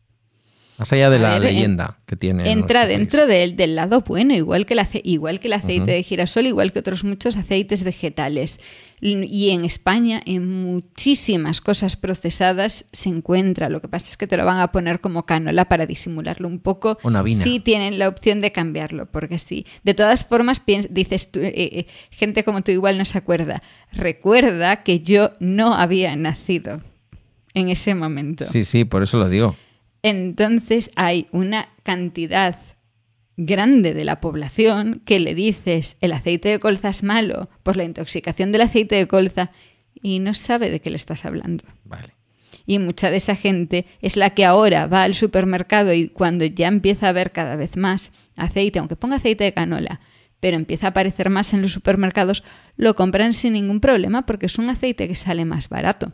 Más allá de la leyenda que tiene. Entra dentro del lado bueno, igual que el aceite de girasol, igual que otros muchos aceites vegetales. Y en España, en muchísimas cosas procesadas se encuentra. Lo que pasa es que te lo van a poner como canola para disimularlo un poco. O navina. Sí tienen la opción de cambiarlo, porque sí. De todas formas, dices tú, gente como tú igual no se acuerda. Recuerda que yo no había nacido en ese momento. Sí, por eso lo digo. Entonces hay una cantidad grande de la población que le dices el aceite de colza es malo por la intoxicación del aceite de colza y no sabe de qué le estás hablando. Vale. Y mucha de esa gente es la que ahora va al supermercado y cuando ya empieza a haber cada vez más aceite, aunque ponga aceite de canola, pero empieza a aparecer más en los supermercados, lo compran sin ningún problema porque es un aceite que sale más barato.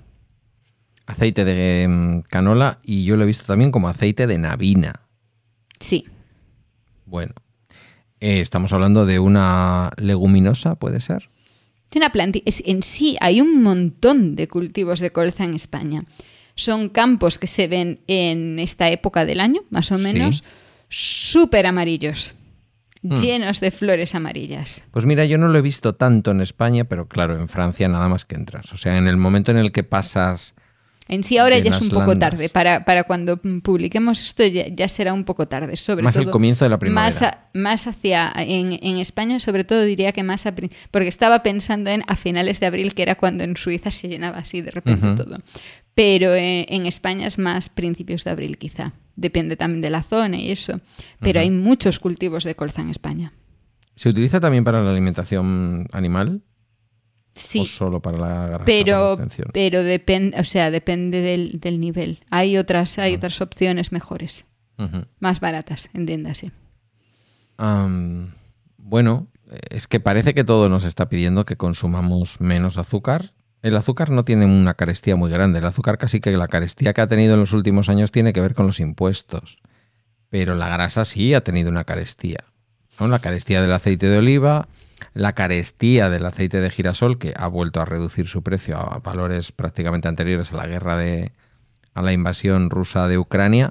Aceite de canola y yo lo he visto también como aceite de navina. Sí. Bueno, estamos hablando de una leguminosa, ¿puede ser? Es una planta. En sí hay un montón de cultivos de colza en España. Son campos que se ven en esta época del año, más o menos, súper amarillos, llenos de flores amarillas. Pues mira, yo no lo he visto tanto en España, pero claro, en Francia nada más que entras. O sea, en el momento en el que pasas... En sí ahora ya es un poco landas. tarde. Para cuando publiquemos esto ya será un poco tarde. Sobre más todo, el comienzo de la primavera. Más hacia... En España sobre todo diría que más... Porque estaba pensando a finales de abril, que era cuando en Suiza se llenaba así de repente todo. Pero en España es más principios de abril quizá. Depende también de la zona y eso. Pero hay muchos cultivos de colza en España. ¿Se utiliza también para la alimentación animal? Sí. ¿O solo para la grasa? Pero depende del nivel. Hay otras opciones mejores. Más baratas, entiéndase. Bueno, es que parece que todo nos está pidiendo que consumamos menos azúcar. El azúcar no tiene una carestía muy grande. El azúcar casi que la carestía que ha tenido en los últimos años tiene que ver con los impuestos. Pero la grasa sí ha tenido una carestía, ¿no? La carestía del aceite de oliva, la carestía del aceite de girasol, que ha vuelto a reducir su precio a valores prácticamente anteriores a la guerra a la invasión rusa de Ucrania.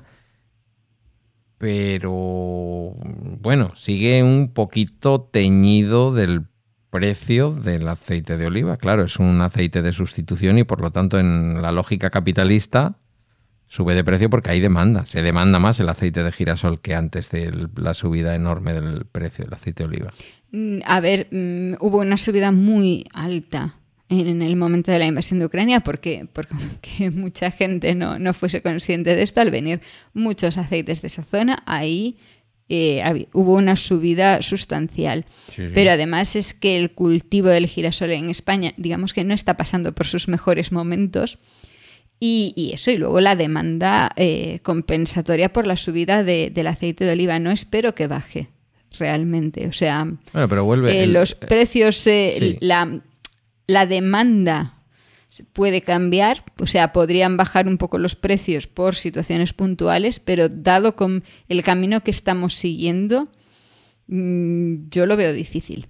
Pero bueno, sigue un poquito teñido del precio del aceite de oliva. Claro, es un aceite de sustitución y por lo tanto en la lógica capitalista sube de precio porque hay demanda. Se demanda más el aceite de girasol que antes de la subida enorme del precio del aceite de oliva. A ver, hubo una subida muy alta en el momento de la invasión de Ucrania porque mucha gente no fuese consciente de esto. Al venir muchos aceites de esa zona, ahí hubo una subida sustancial. Sí. Pero además es que el cultivo del girasol en España, digamos que no está pasando por sus mejores momentos. Y eso, y luego la demanda compensatoria por la subida del aceite de oliva. No espero que baje realmente. O sea, bueno, pero vuelve los precios, sí. La demanda puede cambiar. O sea, podrían bajar un poco los precios por situaciones puntuales, pero dado con el camino que estamos siguiendo, yo lo veo difícil.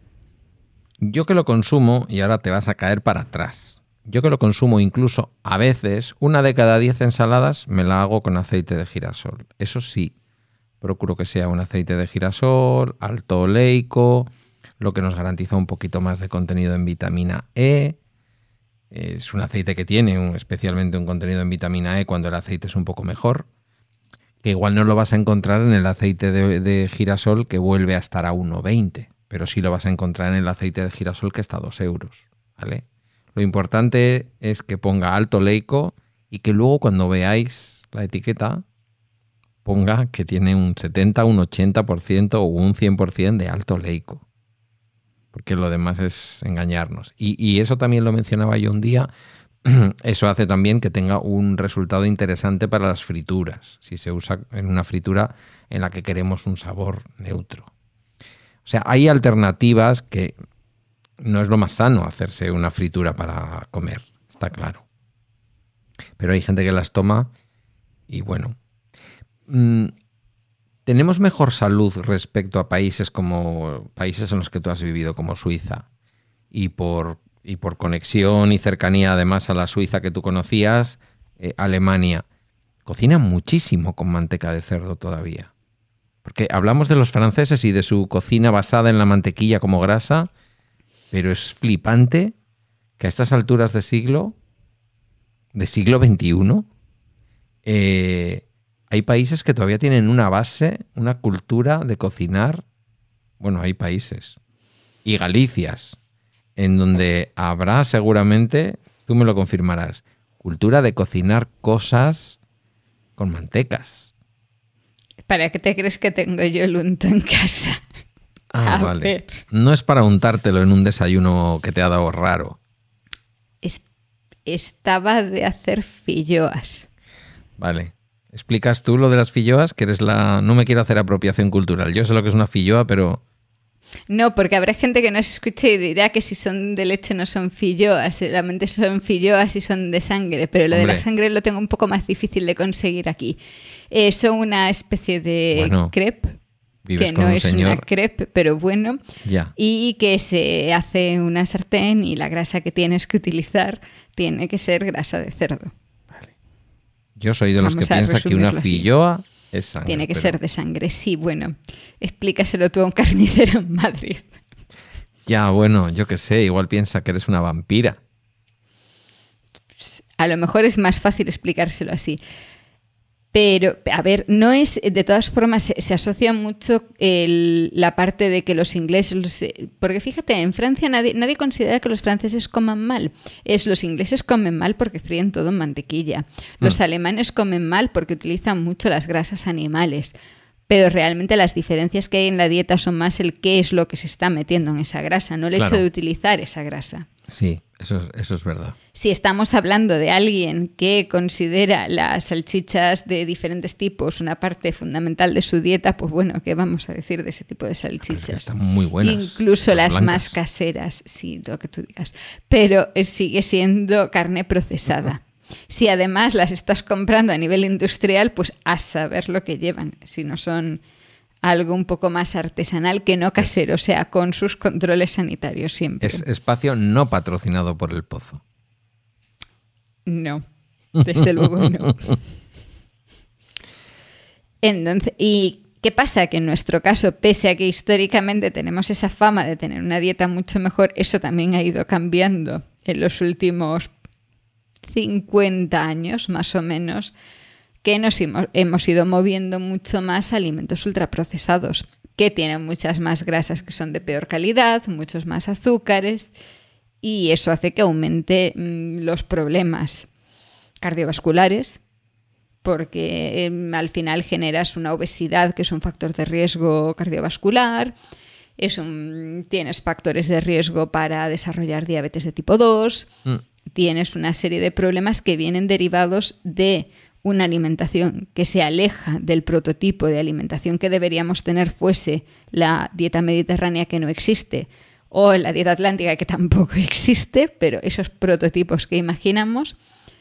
Yo que lo consumo, y ahora te vas a caer para atrás. Yo que lo consumo incluso a veces, 1 de cada 10 ensaladas me la hago con aceite de girasol. Eso sí, procuro que sea un aceite de girasol, alto oleico, lo que nos garantiza un poquito más de contenido en vitamina E. Es un aceite que tiene especialmente un contenido en vitamina E cuando el aceite es un poco mejor, que igual no lo vas a encontrar en el aceite de girasol que vuelve a estar a 1,20, pero sí lo vas a encontrar en el aceite de girasol que está a 2 euros, ¿vale? Lo importante es que ponga alto oleico y que luego cuando veáis la etiqueta ponga que tiene un 70, un 80% o un 100% de alto oleico. Porque lo demás es engañarnos. Y eso también lo mencionaba yo un día. Eso hace también que tenga un resultado interesante para las frituras, si se usa en una fritura en la que queremos un sabor neutro. O sea, hay alternativas que... No es lo más sano hacerse una fritura para comer, está claro. Pero hay gente que las toma y bueno. Tenemos mejor salud respecto a países en los que tú has vivido, como Suiza. Y por conexión y cercanía además a la Suiza que tú conocías, Alemania. Cocinan muchísimo con manteca de cerdo todavía. Porque hablamos de los franceses y de su cocina basada en la mantequilla como grasa, pero es flipante que a estas alturas de siglo XXI, hay países que todavía tienen una base, una cultura de cocinar. Bueno, hay países y Galicias en donde habrá seguramente, tú me lo confirmarás, cultura de cocinar cosas con mantecas. ¿Para qué te crees que tengo yo el unto en casa? Vale. Ver. No es para untártelo en un desayuno que te ha dado raro. Estaba de hacer filloas. Vale. ¿Explicas tú lo de las filloas? Que eres la... No me quiero hacer apropiación cultural. Yo sé lo que es una filloa, pero... No, porque habrá gente que no se escuche y dirá que si son de leche no son filloas. Realmente son filloas y son de sangre. Pero lo de la sangre lo tengo un poco más difícil de conseguir aquí. Son una especie de crepe. Que no es una crepe, pero bueno. Ya. Y que se hace en una sartén y la grasa que tienes que utilizar tiene que ser grasa de cerdo. Vale. Yo soy de los que piensa que una filloa es sangre. Tiene que ser de sangre, sí, bueno. Explícaselo tú a un carnicero en Madrid. Ya, bueno, yo qué sé, igual piensa que eres una vampira. A lo mejor es más fácil explicárselo así. Pero, a ver, no es, de todas formas, se asocia mucho la parte de que los ingleses, porque fíjate, en Francia nadie considera que los franceses coman mal. Los ingleses comen mal porque fríen todo en mantequilla. Los alemanes comen mal porque utilizan mucho las grasas animales. Pero realmente las diferencias que hay en la dieta son más el qué es lo que se está metiendo en esa grasa, no el hecho de utilizar esa grasa. Sí, eso es verdad. Si estamos hablando de alguien que considera las salchichas de diferentes tipos una parte fundamental de su dieta, pues bueno, ¿qué vamos a decir de ese tipo de salchichas? Están muy buenas. Incluso las blancas. más caseras, sí, lo que tú digas. Pero sigue siendo carne procesada. Si además las estás comprando a nivel industrial, pues a saber lo que llevan. Si no son algo un poco más artesanal que no casero, o sea, con sus controles sanitarios siempre. Es espacio no patrocinado por El Pozo. No, desde luego no. Entonces, ¿y qué pasa? Que en nuestro caso, pese a que históricamente tenemos esa fama de tener una dieta mucho mejor, eso también ha ido cambiando en los últimos 50 años, más o menos, que nos hemos ido moviendo mucho más a alimentos ultraprocesados, que tienen muchas más grasas que son de peor calidad, muchos más azúcares, y eso hace que aumente los problemas cardiovasculares, porque al final generas una obesidad que es un factor de riesgo cardiovascular, tienes factores de riesgo para desarrollar diabetes de tipo 2, tienes una serie de problemas que vienen derivados de una alimentación que se aleja del prototipo de alimentación que deberíamos tener, fuese la dieta mediterránea, que no existe, o la dieta atlántica, que tampoco existe, pero esos prototipos que imaginamos,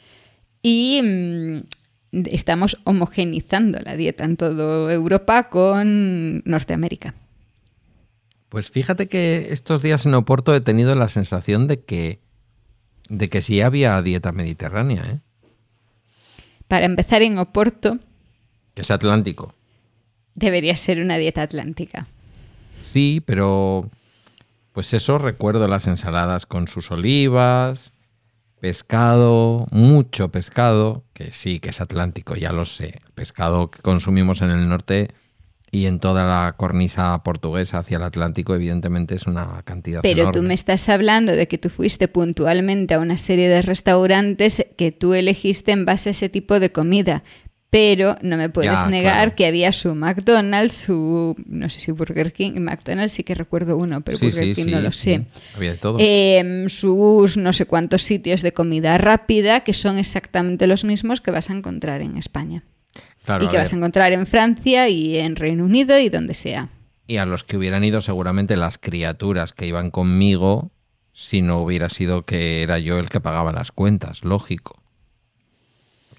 y estamos homogenizando la dieta en toda Europa con Norteamérica. Pues fíjate que estos días en Oporto he tenido la sensación de que sí había dieta mediterránea, ¿eh? Para empezar, en Oporto, que es atlántico, debería ser una dieta atlántica. Sí, pero pues eso, recuerdo las ensaladas con sus olivas, pescado, mucho pescado, que sí, que es atlántico, ya lo sé. El pescado que consumimos en el norte y en toda la cornisa portuguesa hacia el Atlántico, evidentemente es una cantidad Pero enorme. Tú me estás hablando de que tú fuiste puntualmente a una serie de restaurantes que tú elegiste en base a ese tipo de comida. Pero no me puedes negar que había su McDonald's, no sé si Burger King, McDonald's sí que recuerdo uno, pero Burger King no lo sé. Había de todo. Sus no sé cuántos sitios de comida rápida que son exactamente los mismos que vas a encontrar en España. Claro, y que vas a encontrar en Francia y en Reino Unido y donde sea. Y a los que hubieran ido seguramente las criaturas que iban conmigo, si no hubiera sido que era yo el que pagaba las cuentas, lógico.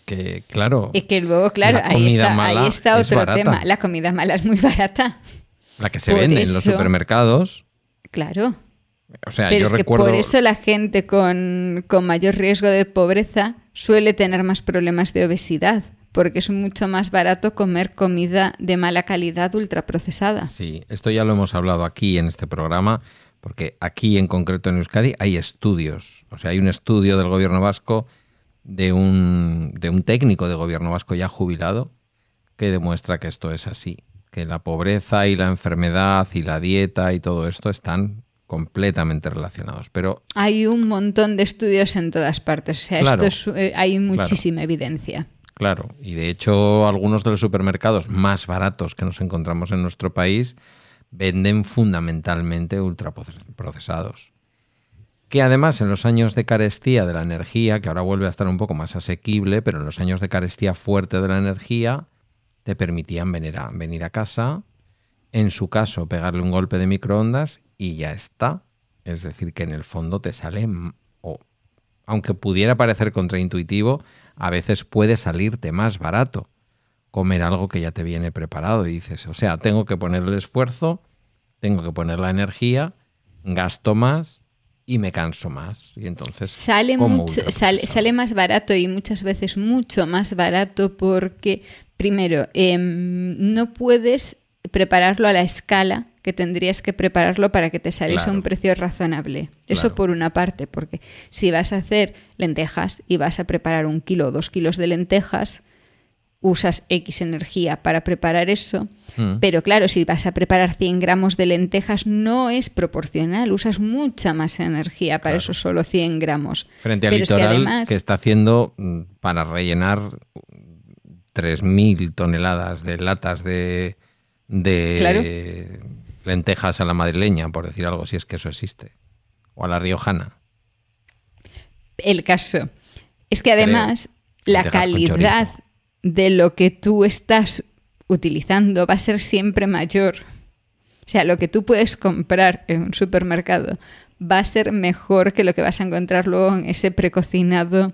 que, claro. Y que luego, claro, ahí está otro tema. La comida mala es muy barata. La que se vende en los supermercados. Claro. O sea, pero yo es que recuerdo... por eso la gente con mayor riesgo de pobreza suele tener más problemas de obesidad, porque es mucho más barato comer comida de mala calidad ultraprocesada. Sí, esto ya lo hemos hablado aquí en este programa, porque aquí en concreto en Euskadi hay estudios. O sea, hay un estudio del gobierno vasco de un técnico de gobierno vasco ya jubilado que demuestra que esto es así, que la pobreza y la enfermedad y la dieta y todo esto están completamente relacionados. Pero hay un montón de estudios en todas partes. O sea, claro, hay muchísima evidencia. Claro, y de hecho algunos de los supermercados más baratos que nos encontramos en nuestro país venden fundamentalmente ultraprocesados. Que además en los años de carestía de la energía, que ahora vuelve a estar un poco más asequible, pero en los años de carestía fuerte de la energía te permitían venir a casa, en su caso pegarle un golpe de microondas y ya está. Es decir, que en el fondo te sale, aunque pudiera parecer contraintuitivo, a veces puede salirte más barato comer algo que ya te viene preparado y dices, o sea, tengo que poner el esfuerzo, tengo que poner la energía, gasto más y me canso más. Y entonces sale más barato y muchas veces mucho más barato porque, primero, no puedes prepararlo a la escala que tendrías que prepararlo para que te saliese a un precio razonable. Eso por una parte, porque si vas a hacer lentejas y vas a preparar 1 kilo o 2 kilos de lentejas, usas X energía para preparar eso, pero claro, si vas a preparar 100 gramos de lentejas no es proporcional, usas mucha más energía para esos solo 100 gramos. Frente al litoral, además, que está haciendo para rellenar 3.000 toneladas de latas de claro, lentejas a la madrileña, por decir algo, si es que eso existe, o a la riojana. El caso es que además la calidad de lo que tú estás utilizando va a ser siempre mayor. O sea, lo que tú puedes comprar en un supermercado va a ser mejor que lo que vas a encontrar luego en ese precocinado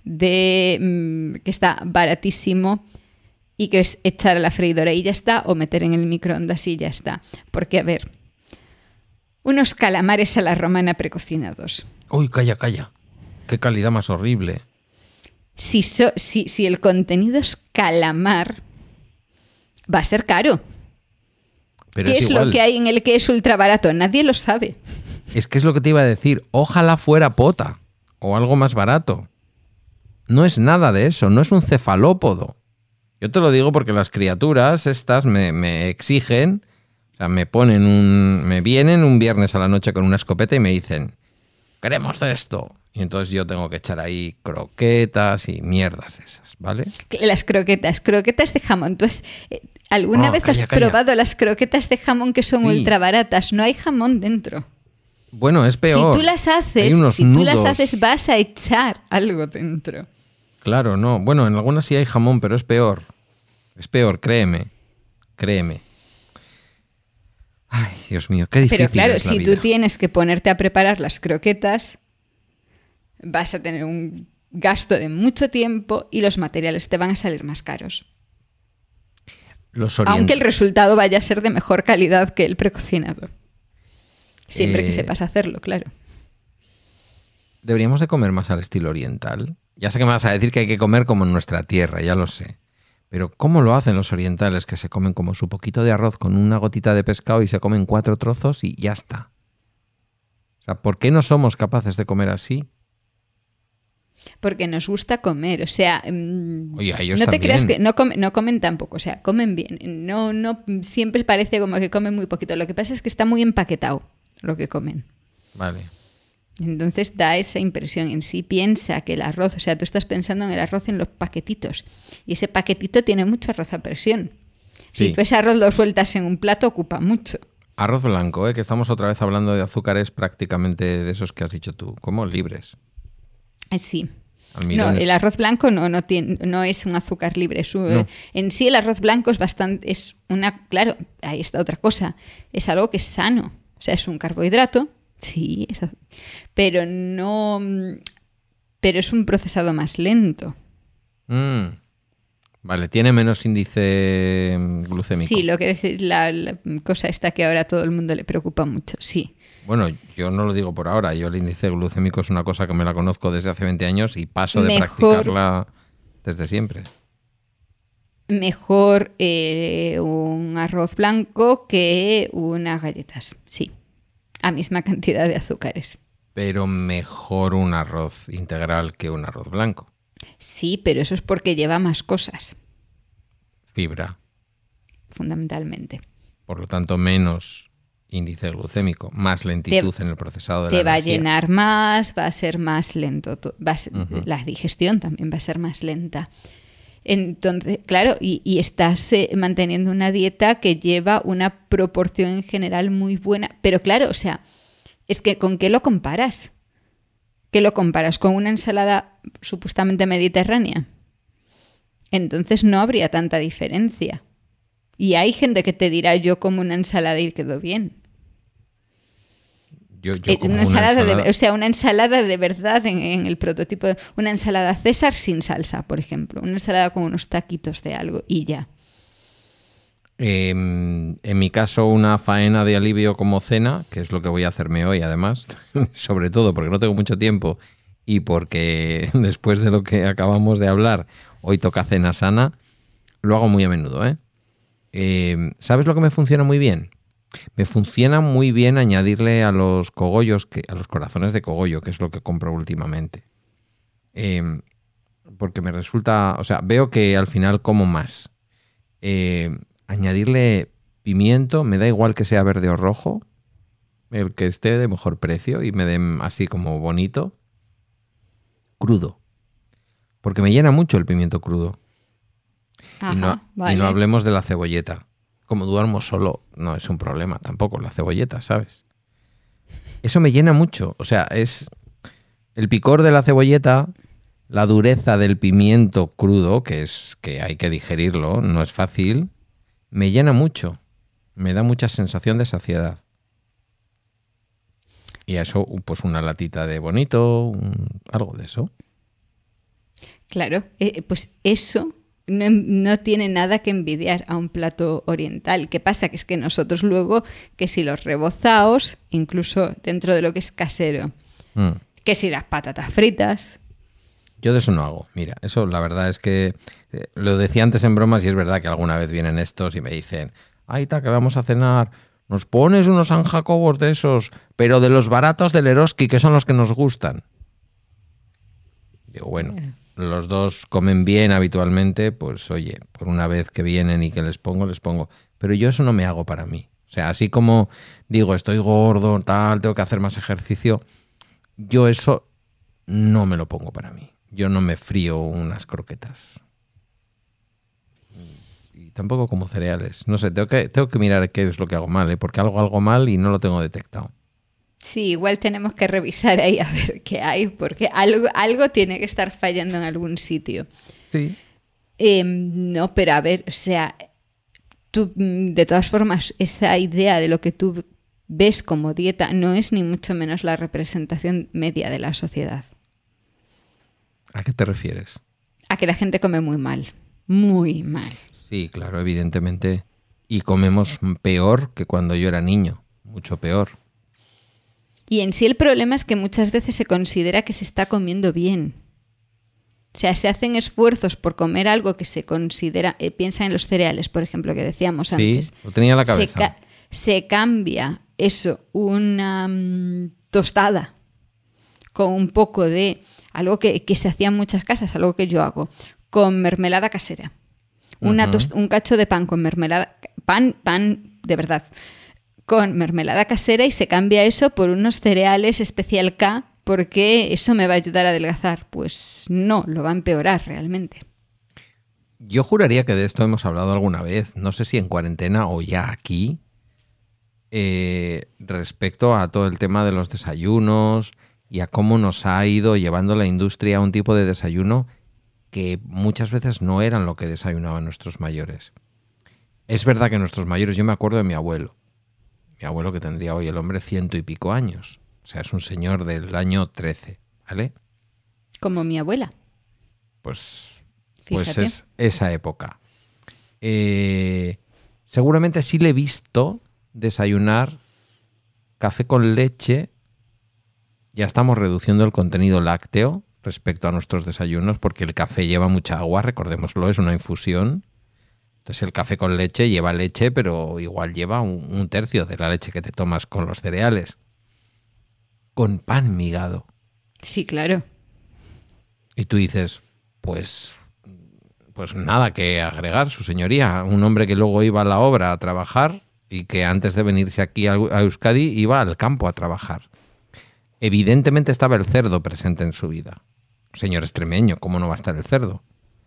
que está baratísimo y que es echar a la freidora y ya está, o meter en el microondas y ya está. Porque, a ver, unos calamares a la romana precocinados. Uy, calla. Qué calidad más horrible. Si el contenido es calamar, va a ser caro. Pero ¿Qué es igual lo que hay en el que es ultra barato? Nadie lo sabe. Es que es lo que te iba a decir. Ojalá fuera pota o algo más barato. No es nada de eso, no es un cefalópodo. Yo te lo digo porque las criaturas estas me exigen, o sea, me vienen un viernes a la noche con una escopeta y me dicen, queremos de esto. Y entonces yo tengo que echar ahí croquetas y mierdas de esas, ¿vale? Las croquetas de jamón. ¿Tú alguna vez has probado las croquetas de jamón que son ultra baratas? No hay jamón dentro. Bueno, es peor. Si tú las haces, vas a echar algo dentro. Claro, no. Bueno, en algunas sí hay jamón, pero es peor. Es peor, créeme. Ay, Dios mío, qué difícil. Pero claro, es la si vida. tú tienes que ponerte a preparar las croquetas, vas a tener un gasto de mucho tiempo y los materiales te van a salir más caros. Aunque el resultado vaya a ser de mejor calidad que el precocinado. Siempre que sepas hacerlo, claro. Deberíamos de comer más al estilo oriental. Ya sé que me vas a decir que hay que comer como en nuestra tierra, ya lo sé. Pero ¿cómo lo hacen los orientales que se comen como su poquito de arroz con una gotita de pescado y se comen 4 trozos y ya está? O sea, ¿por qué no somos capaces de comer así? Porque nos gusta comer, o sea, oye, a ellos no te también. creas que no comen tampoco, o sea, comen bien, no siempre parece como que comen muy poquito, lo que pasa es que está muy empaquetado lo que comen. Vale. Entonces da esa impresión. En sí piensa que el arroz, o sea, tú estás pensando en el arroz en los paquetitos y ese paquetito tiene mucho arroz a presión. Sí. Si tú ese arroz lo sueltas en un plato ocupa mucho. Arroz blanco, que estamos otra vez hablando de azúcares prácticamente de esos que has dicho tú, como libres. Sí. No, el arroz blanco no es un azúcar libre. No. En sí el arroz blanco claro, ahí está otra cosa. Es algo que es sano. O sea, es un carbohidrato, sí, pero es un procesado más lento. Vale, tiene menos índice glucémico. Sí, lo que decís, la cosa esta que ahora a todo el mundo le preocupa mucho, sí. Bueno, yo no lo digo por ahora. Yo el índice glucémico es una cosa que me la conozco desde hace 20 años y paso de practicarla desde siempre. Mejor un arroz blanco que unas galletas, sí. A misma cantidad de azúcares. Pero mejor un arroz integral que un arroz blanco. Sí, pero eso es porque lleva más cosas. Fibra. Fundamentalmente. Por lo tanto, menos índice glucémico, más lentitud en el procesado de la energía. Te va a llenar más, va a ser más lento. La digestión también va a ser más lenta. Entonces, claro, y estás manteniendo una dieta que lleva una proporción en general muy buena. Pero claro, o sea, es que ¿con qué lo comparas? ¿Qué lo comparas? ¿Con una ensalada supuestamente mediterránea? Entonces no habría tanta diferencia. Y hay gente que te dirá, yo como una ensalada y quedo bien. Yo como una ensalada. O sea, una ensalada de verdad en el prototipo. Una ensalada César sin salsa, por ejemplo. Una ensalada con unos taquitos de algo y ya. En mi caso, una faena de alivio como cena, que es lo que voy a hacerme hoy además, sobre todo porque no tengo mucho tiempo y porque después de lo que acabamos de hablar, hoy toca cena sana, lo hago muy a menudo, ¿eh? ¿Sabes lo que me funciona muy bien? Me funciona muy bien añadirle a los cogollos, a los corazones de cogollo, que es lo que compro últimamente. Porque me resulta, o sea, veo que al final como más. Añadirle pimiento, me da igual que sea verde o rojo, el que esté de mejor precio y me den así como bonito, crudo. Porque me llena mucho el pimiento crudo. Ajá, y no hablemos de la cebolleta. Como duermo solo, no es un problema tampoco la cebolleta, ¿sabes? Eso me llena mucho. O sea, es el picor de la cebolleta, la dureza del pimiento crudo, que es que hay que digerirlo, no es fácil, me llena mucho. Me da mucha sensación de saciedad. Y a eso, pues una latita de bonito, algo de eso. Claro, pues eso no tiene nada que envidiar a un plato oriental. ¿Qué pasa? Que es que nosotros luego, que si los rebozaos, incluso dentro de lo que es casero, que si las patatas fritas. Yo de eso no hago. Mira, eso la verdad es que lo decía antes en bromas y es verdad que alguna vez vienen estos y me dicen, ay, que vamos a cenar, nos pones unos San Jacobos de esos, pero de los baratos del Eroski, que son los que nos gustan. Digo, bueno, los dos comen bien habitualmente, pues oye, por una vez que vienen y que les pongo. Pero yo eso no me hago para mí. O sea, así como digo, estoy gordo, tal, tengo que hacer más ejercicio, yo eso no me lo pongo para mí. Yo no me frío unas croquetas. Y tampoco como cereales. No sé, tengo que mirar qué es lo que hago mal, ¿eh? Porque hago mal y no lo tengo detectado. Sí, igual tenemos que revisar ahí a ver qué hay, porque algo tiene que estar fallando en algún sitio. Sí. No, pero a ver, o sea, tú, de todas formas, esa idea de lo que tú ves como dieta no es ni mucho menos la representación media de la sociedad. ¿A qué te refieres? A que la gente come muy mal, muy mal. Sí, claro, evidentemente. Y comemos peor que cuando yo era niño, mucho peor. Y en sí el problema es que muchas veces se considera que se está comiendo bien. O sea, se hacen esfuerzos por comer algo que se considera... piensa en los cereales, por ejemplo, que decíamos antes. Sí, lo tenía en la cabeza. Se cambia eso, una tostada, con un poco de... algo que se hacía en muchas casas, algo que yo hago, con mermelada casera. Un cacho de pan con mermelada... Pan de verdad... con mermelada casera y se cambia eso por unos cereales especial K porque eso me va a ayudar a adelgazar. Pues no, lo va a empeorar realmente. Yo juraría que de esto hemos hablado alguna vez, no sé si en cuarentena o ya aquí, respecto a todo el tema de los desayunos y a cómo nos ha ido llevando la industria a un tipo de desayuno que muchas veces no eran lo que desayunaban nuestros mayores. Es verdad que nuestros mayores, yo me acuerdo de mi abuelo que tendría hoy el hombre 100 y pico años. O sea, es un señor del año 13, ¿vale? Como mi abuela. Pues Pues Fíjate. es esa época. Seguramente sí le he visto desayunar café con leche. Ya estamos reduciendo el contenido lácteo respecto a nuestros desayunos porque el café lleva mucha agua, recordémoslo, es una infusión. Entonces el café con leche lleva leche, pero igual lleva un tercio de la leche que te tomas con los cereales. Con pan migado. Sí, claro. Y tú dices, pues nada que agregar, su señoría. Un hombre que luego iba a la obra a trabajar y que antes de venirse aquí a Euskadi iba al campo a trabajar. Evidentemente estaba el cerdo presente en su vida. Señor extremeño, ¿cómo no va a estar el cerdo?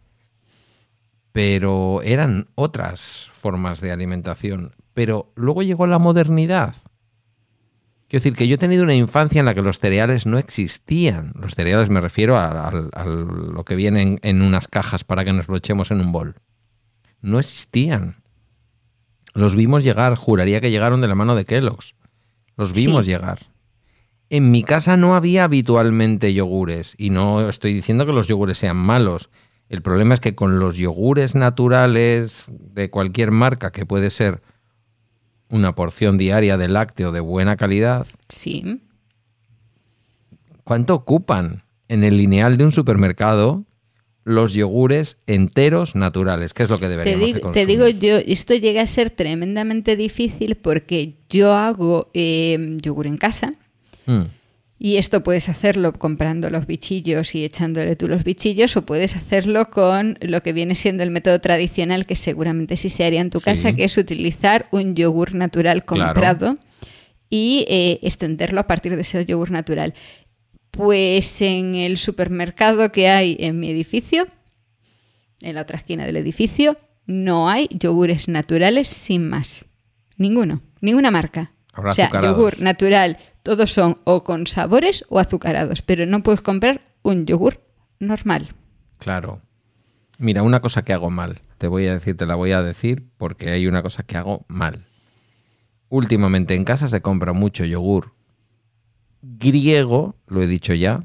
Pero eran otras formas de alimentación. Pero luego llegó la modernidad. Quiero decir que yo he tenido una infancia en la que los cereales no existían. Los cereales me refiero a lo que viene en unas cajas para que nos lo echemos en un bol. No existían. Los vimos llegar, juraría que llegaron de la mano de Kellogg's. Los vimos llegar. En mi casa no había habitualmente yogures. Y no estoy diciendo que los yogures sean malos. El problema es que con los yogures naturales de cualquier marca, que puede ser una porción diaria de lácteo de buena calidad, Sí. ¿cuánto ocupan en el lineal de un supermercado los yogures enteros naturales? ¿Qué es lo que deberíamos de consumir? Te digo yo, esto llega a ser tremendamente difícil porque yo hago yogur en casa. Y esto puedes hacerlo comprando los bichillos y echándole tú los bichillos, o puedes hacerlo con lo que viene siendo el método tradicional, que seguramente sí se haría en tu casa, que es utilizar un yogur natural comprado y extenderlo a partir de ese yogur natural. Pues en el supermercado que hay en mi edificio, en la otra esquina del edificio, no hay yogures naturales sin más. Ninguno, ninguna marca. Habrá o sea, azucarados. yogur natural, todos son o con sabores o azucarados, pero no puedes comprar un yogur normal. Claro. Mira, una cosa que hago mal, te la voy a decir porque hay una cosa que hago mal. Últimamente en casa se compra mucho yogur griego, lo he dicho ya,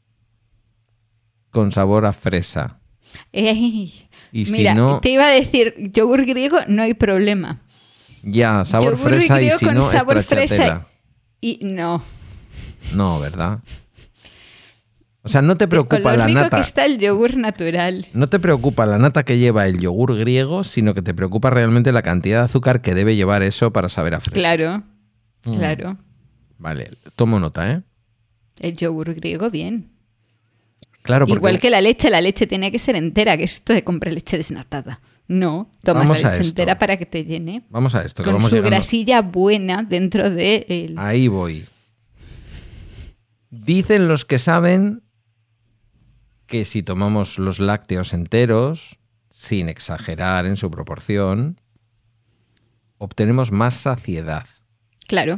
con sabor a fresa. Y si no, te iba a decir, yogur griego no hay problema. Ya, sabor yogur fresa y griego si con no, sabor stracciatella. fresa y no. No, ¿verdad? O sea, no te preocupa con lo la rico nata. que está el yogur natural. No te preocupa la nata que lleva el yogur griego, sino que te preocupa realmente la cantidad de azúcar que debe llevar eso para saber a fresa. Claro, claro. Vale, tomo nota, ¿eh? El yogur griego, bien. Claro, porque Igual que la leche tiene que ser entera, que esto de comprar leche desnatada. No, tomas Vamos la a leche esto. entera para que te llene. Vamos a esto, que Con vamos su llegando. grasilla buena dentro de él. Ahí voy. Dicen los que saben que si tomamos los lácteos enteros, sin exagerar en su proporción, obtenemos más saciedad. Claro.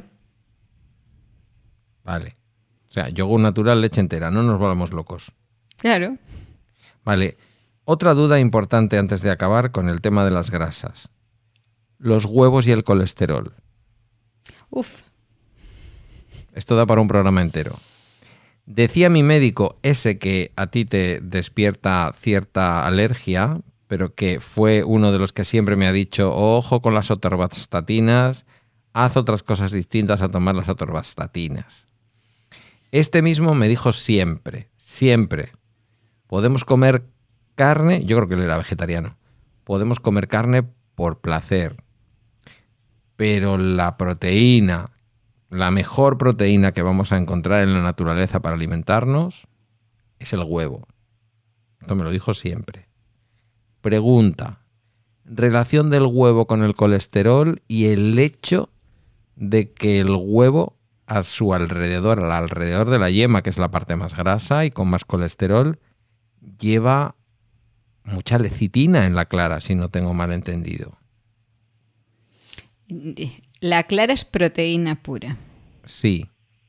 Vale. O sea, yogur natural, leche entera, no nos volvamos locos. Claro. Vale. Otra duda importante antes de acabar con el tema de las grasas. Los huevos y el colesterol. Uf. Esto da para un programa entero. Decía mi médico, ese que a ti te despierta cierta alergia, pero que fue uno de los que siempre me ha dicho, ojo con las atorvastatinas, haz otras cosas distintas a tomar las atorvastatinas. Este mismo me dijo siempre, podemos comer carne, yo creo que él era vegetariano, podemos comer carne por placer, pero la proteína, la mejor proteína que vamos a encontrar en la naturaleza para alimentarnos es el huevo. Esto me lo dijo siempre. Pregunta, relación del huevo con el colesterol y el hecho de que el huevo a su alrededor, al alrededor de la yema, que es la parte más grasa y con más colesterol, lleva mucha lecitina en la clara, si no tengo mal entendido. La clara es proteína pura. Sí.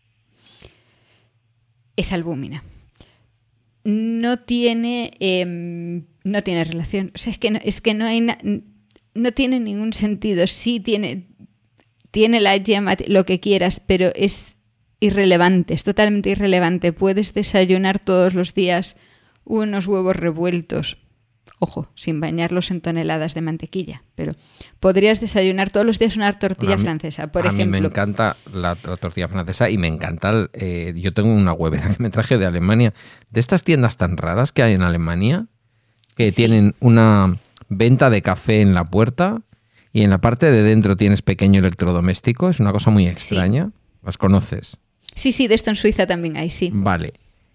Es albúmina. No tiene relación. O sea, es que no hay no tiene ningún sentido. Sí tiene la yema, lo que quieras, pero es irrelevante, es totalmente irrelevante. Puedes desayunar todos los días unos huevos revueltos Ojo, sin bañarlos en toneladas de mantequilla. Pero podrías desayunar todos los días una tortilla francesa, por ejemplo. A mí me encanta la tortilla francesa y me encanta... yo tengo una huevera que me traje de Alemania. De estas tiendas tan raras que hay en Alemania, que tienen una venta de café en la puerta y en la parte de dentro tienes pequeño electrodoméstico. Es una cosa muy extraña. ¿Las conoces? Sí, de esto en Suiza también hay, sí. Vale.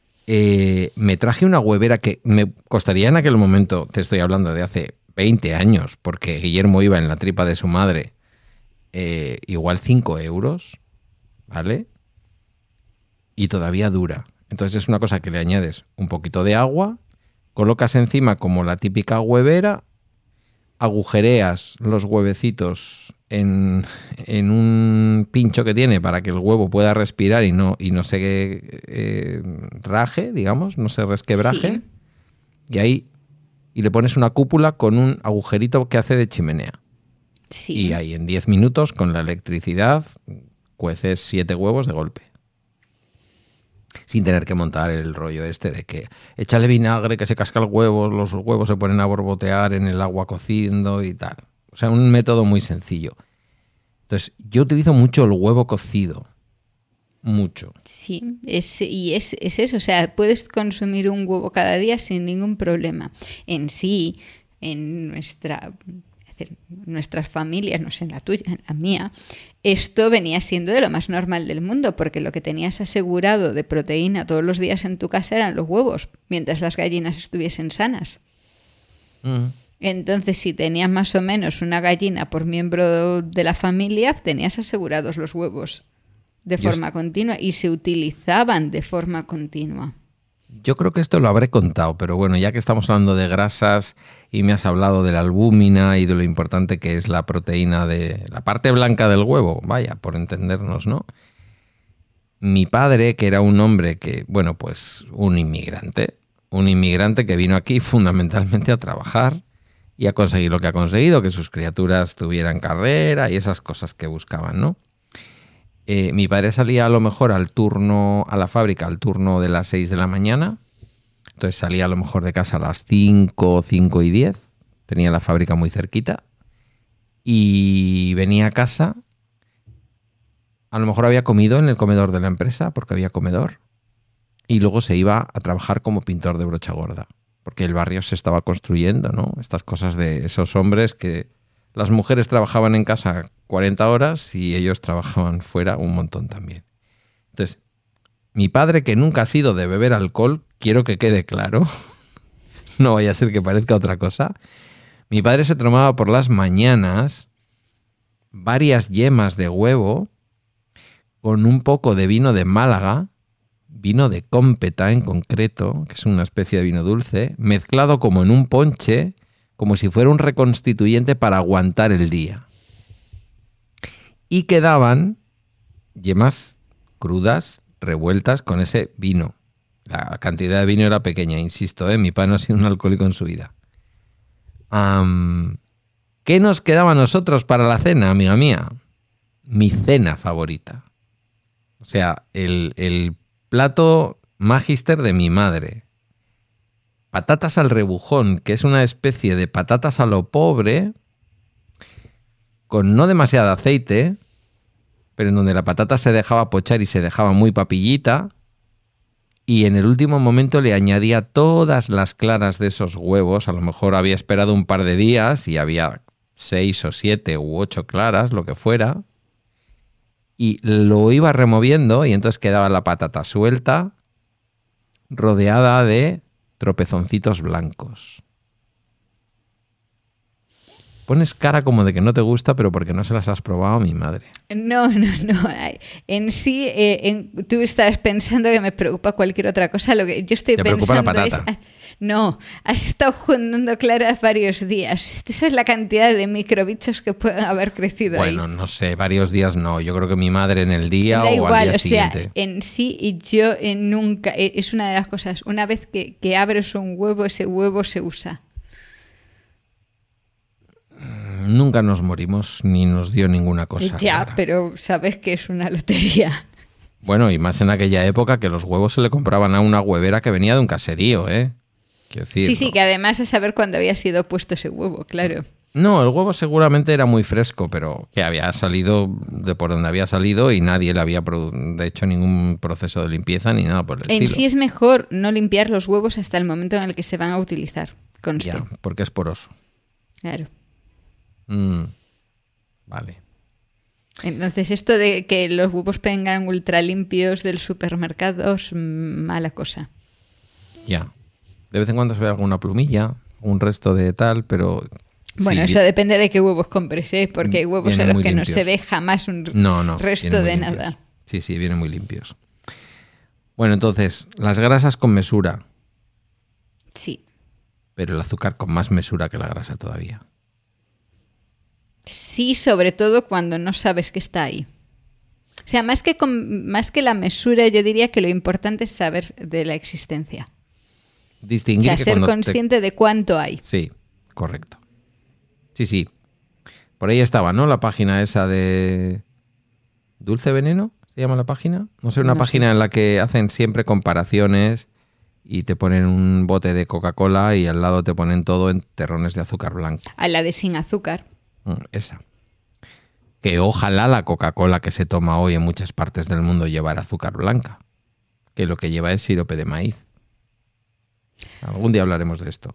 Me traje una huevera que me costaría en aquel momento, te estoy hablando de hace 20 años, porque Guillermo iba en la tripa de su madre, igual 5 euros, ¿vale? Y todavía dura. Entonces es una cosa que le añades un poquito de agua, colocas encima como la típica huevera, agujereas los huevecitos en un pincho que tiene para que el huevo pueda respirar y no se raje, digamos, no se resquebraje. Sí. Y le pones una cúpula con un agujerito que hace de chimenea. Sí. Y ahí en 10 minutos con la electricidad cueces 7 huevos de golpe. Sin tener que montar el rollo este de que échale vinagre, que se casca el huevo, los huevos se ponen a borbotear en el agua cociendo y tal. O sea, un método muy sencillo. Entonces, yo utilizo mucho el huevo cocido. Mucho. Sí, es eso. O sea, puedes consumir un huevo cada día sin ningún problema. En sí, en nuestras familias, no sé, en la tuya, en la mía, esto venía siendo de lo más normal del mundo, porque lo que tenías asegurado de proteína todos los días en tu casa eran los huevos, mientras las gallinas estuviesen sanas. Entonces, si tenías más o menos una gallina por miembro de la familia, tenías asegurados los huevos de forma continua y se utilizaban de forma continua. Yo creo que esto lo habré contado, pero bueno, ya que estamos hablando de grasas y me has hablado de la albúmina y de lo importante que es la proteína de la parte blanca del huevo, vaya, por entendernos, ¿no? Mi padre, que era un hombre que, bueno, pues un inmigrante que vino aquí fundamentalmente a trabajar y a conseguir lo que ha conseguido, que sus criaturas tuvieran carrera y esas cosas que buscaban, ¿no? Mi padre salía a lo mejor a la fábrica al turno de las 6 de la mañana. Entonces salía a lo mejor de casa a las 5 y 10. Tenía la fábrica muy cerquita. Y venía a casa. A lo mejor había comido en el comedor de la empresa, porque había comedor. Y luego se iba a trabajar como pintor de brocha gorda. Porque el barrio se estaba construyendo, ¿no? Estas cosas de esos hombres que... Las mujeres trabajaban en casa 40 horas y ellos trabajaban fuera un montón también. Entonces, mi padre, que nunca ha sido de beber alcohol, quiero que quede claro, no vaya a ser que parezca otra cosa, mi padre se tomaba por las mañanas varias yemas de huevo con un poco de vino de Málaga, vino de Cómpeta en concreto, que es una especie de vino dulce, mezclado como en un ponche, como si fuera un reconstituyente para aguantar el día. Y quedaban yemas crudas, revueltas con ese vino. La cantidad de vino era pequeña, insisto, mi padre no ha sido un alcohólico en su vida. ¿Qué nos quedaba a nosotros para la cena, amiga mía? Mi cena favorita. O sea, el plato magister de mi madre. Patatas al rebujón, que es una especie de patatas a lo pobre, con no demasiado aceite, pero en donde la patata se dejaba pochar y se dejaba muy papillita, y en el último momento le añadía todas las claras de esos huevos. A lo mejor había esperado un par de días y había 6 o 7 u 8 claras, lo que fuera, y lo iba removiendo y entonces quedaba la patata suelta, rodeada de tropezoncitos blancos. Pones cara como de que no te gusta, pero porque no se las has probado a mi madre. No. En sí, tú estás pensando que me preocupa cualquier otra cosa. Lo que yo estoy ¿Te pensando preocupa la patata? No, has estado juntando claras varios días. ¿Tú sabes la cantidad de microbichos que pueden haber crecido ahí? Bueno, no sé, varios días no. Yo creo que mi madre en el día o igual, al día siguiente. O sea, en sí y yo nunca. Es una de las cosas. Una vez que abres un huevo, ese huevo se usa. Nunca nos morimos ni nos dio ninguna cosa. Ya, rara. Pero sabes que es una lotería. Bueno, y más en aquella época que los huevos se le compraban a una huevera que venía de un caserío, ¿eh? Quiero decir, Sí, sí, ¿no? que además es saber cuándo había sido puesto ese huevo, claro. No, el huevo seguramente era muy fresco, pero que había salido de por donde había salido y nadie le había hecho ningún proceso de limpieza ni nada por el En estilo. sí es mejor no limpiar los huevos hasta el momento en el que se van a utilizar. Conste. Ya, porque es poroso. Claro. Vale. Entonces, esto de que los huevos vengan ultra limpios del supermercado es mala cosa. Ya. De vez en cuando se ve alguna plumilla, un resto de tal, pero... Bueno, sí, eso depende de qué huevos compres, ¿eh? Porque hay huevos vienen en los muy que no limpios. se ve jamás un No, resto vienen de muy limpios. nada. Sí, vienen muy limpios. Bueno, entonces, las grasas con mesura, Sí. pero el azúcar con más mesura que la grasa todavía. Sí, sobre todo cuando no sabes que está ahí. O sea, más que la mesura, yo diría que lo importante es saber de la existencia. O Distinguir sea, que ser cuando consciente de cuánto hay. Sí, correcto. Sí. Por ahí estaba, ¿no? La página esa de... ¿Dulce Veneno? ¿Se llama la página? No sé, una No página sé. en la que hacen siempre comparaciones y te ponen un bote de Coca-Cola y al lado te ponen todo en terrones de azúcar blanco. A la de sin azúcar. Esa. Que ojalá la Coca-Cola que se toma hoy en muchas partes del mundo llevara azúcar blanca, que lo que lleva es sirope de maíz. Algún día hablaremos de esto.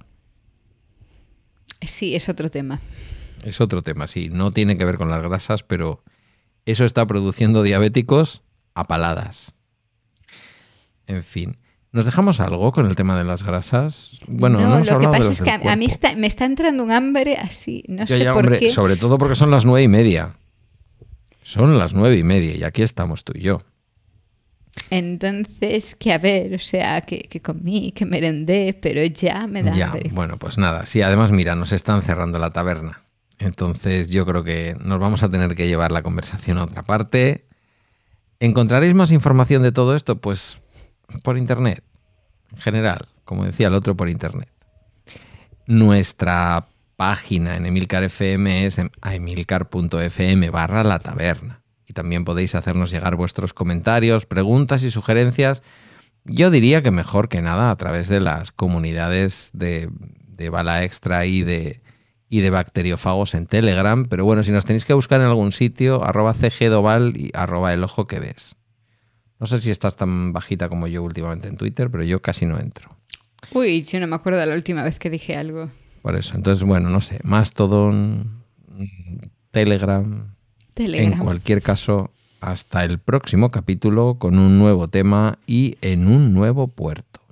Sí, es otro tema. Es otro tema, sí. No tiene que ver con las grasas, pero eso está produciendo diabéticos a paladas. En fin. ¿Nos dejamos algo con el tema de las grasas? Bueno, no hemos lo que hablado de pasa los es que del a mí cuerpo. me está entrando un hambre así, no Ya, sé ya, por hombre, qué. sobre todo porque son las 9:30. Son las 9:30 y aquí estamos tú y yo. Entonces, que a ver, o sea, que comí, que merendé, pero ya me da Ya, hambre. bueno, pues nada. Sí, además, mira, nos están cerrando la taberna. Entonces yo creo que nos vamos a tener que llevar la conversación a otra parte. ¿Encontraréis más información de todo esto? Pues por internet. En general, como decía el otro, por internet. Nuestra página en Emilcar FM es emilcar.fm/la taberna. Y también podéis hacernos llegar vuestros comentarios, preguntas y sugerencias. Yo diría que mejor que nada a través de las comunidades de Bala Extra y de bacteriófagos en Telegram. Pero bueno, si nos tenéis que buscar en algún sitio, @cgdoval y @elojoqueves. No sé si estás tan bajita como yo últimamente en Twitter, pero yo casi no entro. Uy, yo no me acuerdo de la última vez que dije algo. Por eso, entonces, bueno, no sé, Mastodon, Telegram. En cualquier caso, hasta el próximo capítulo con un nuevo tema y en un nuevo puerto.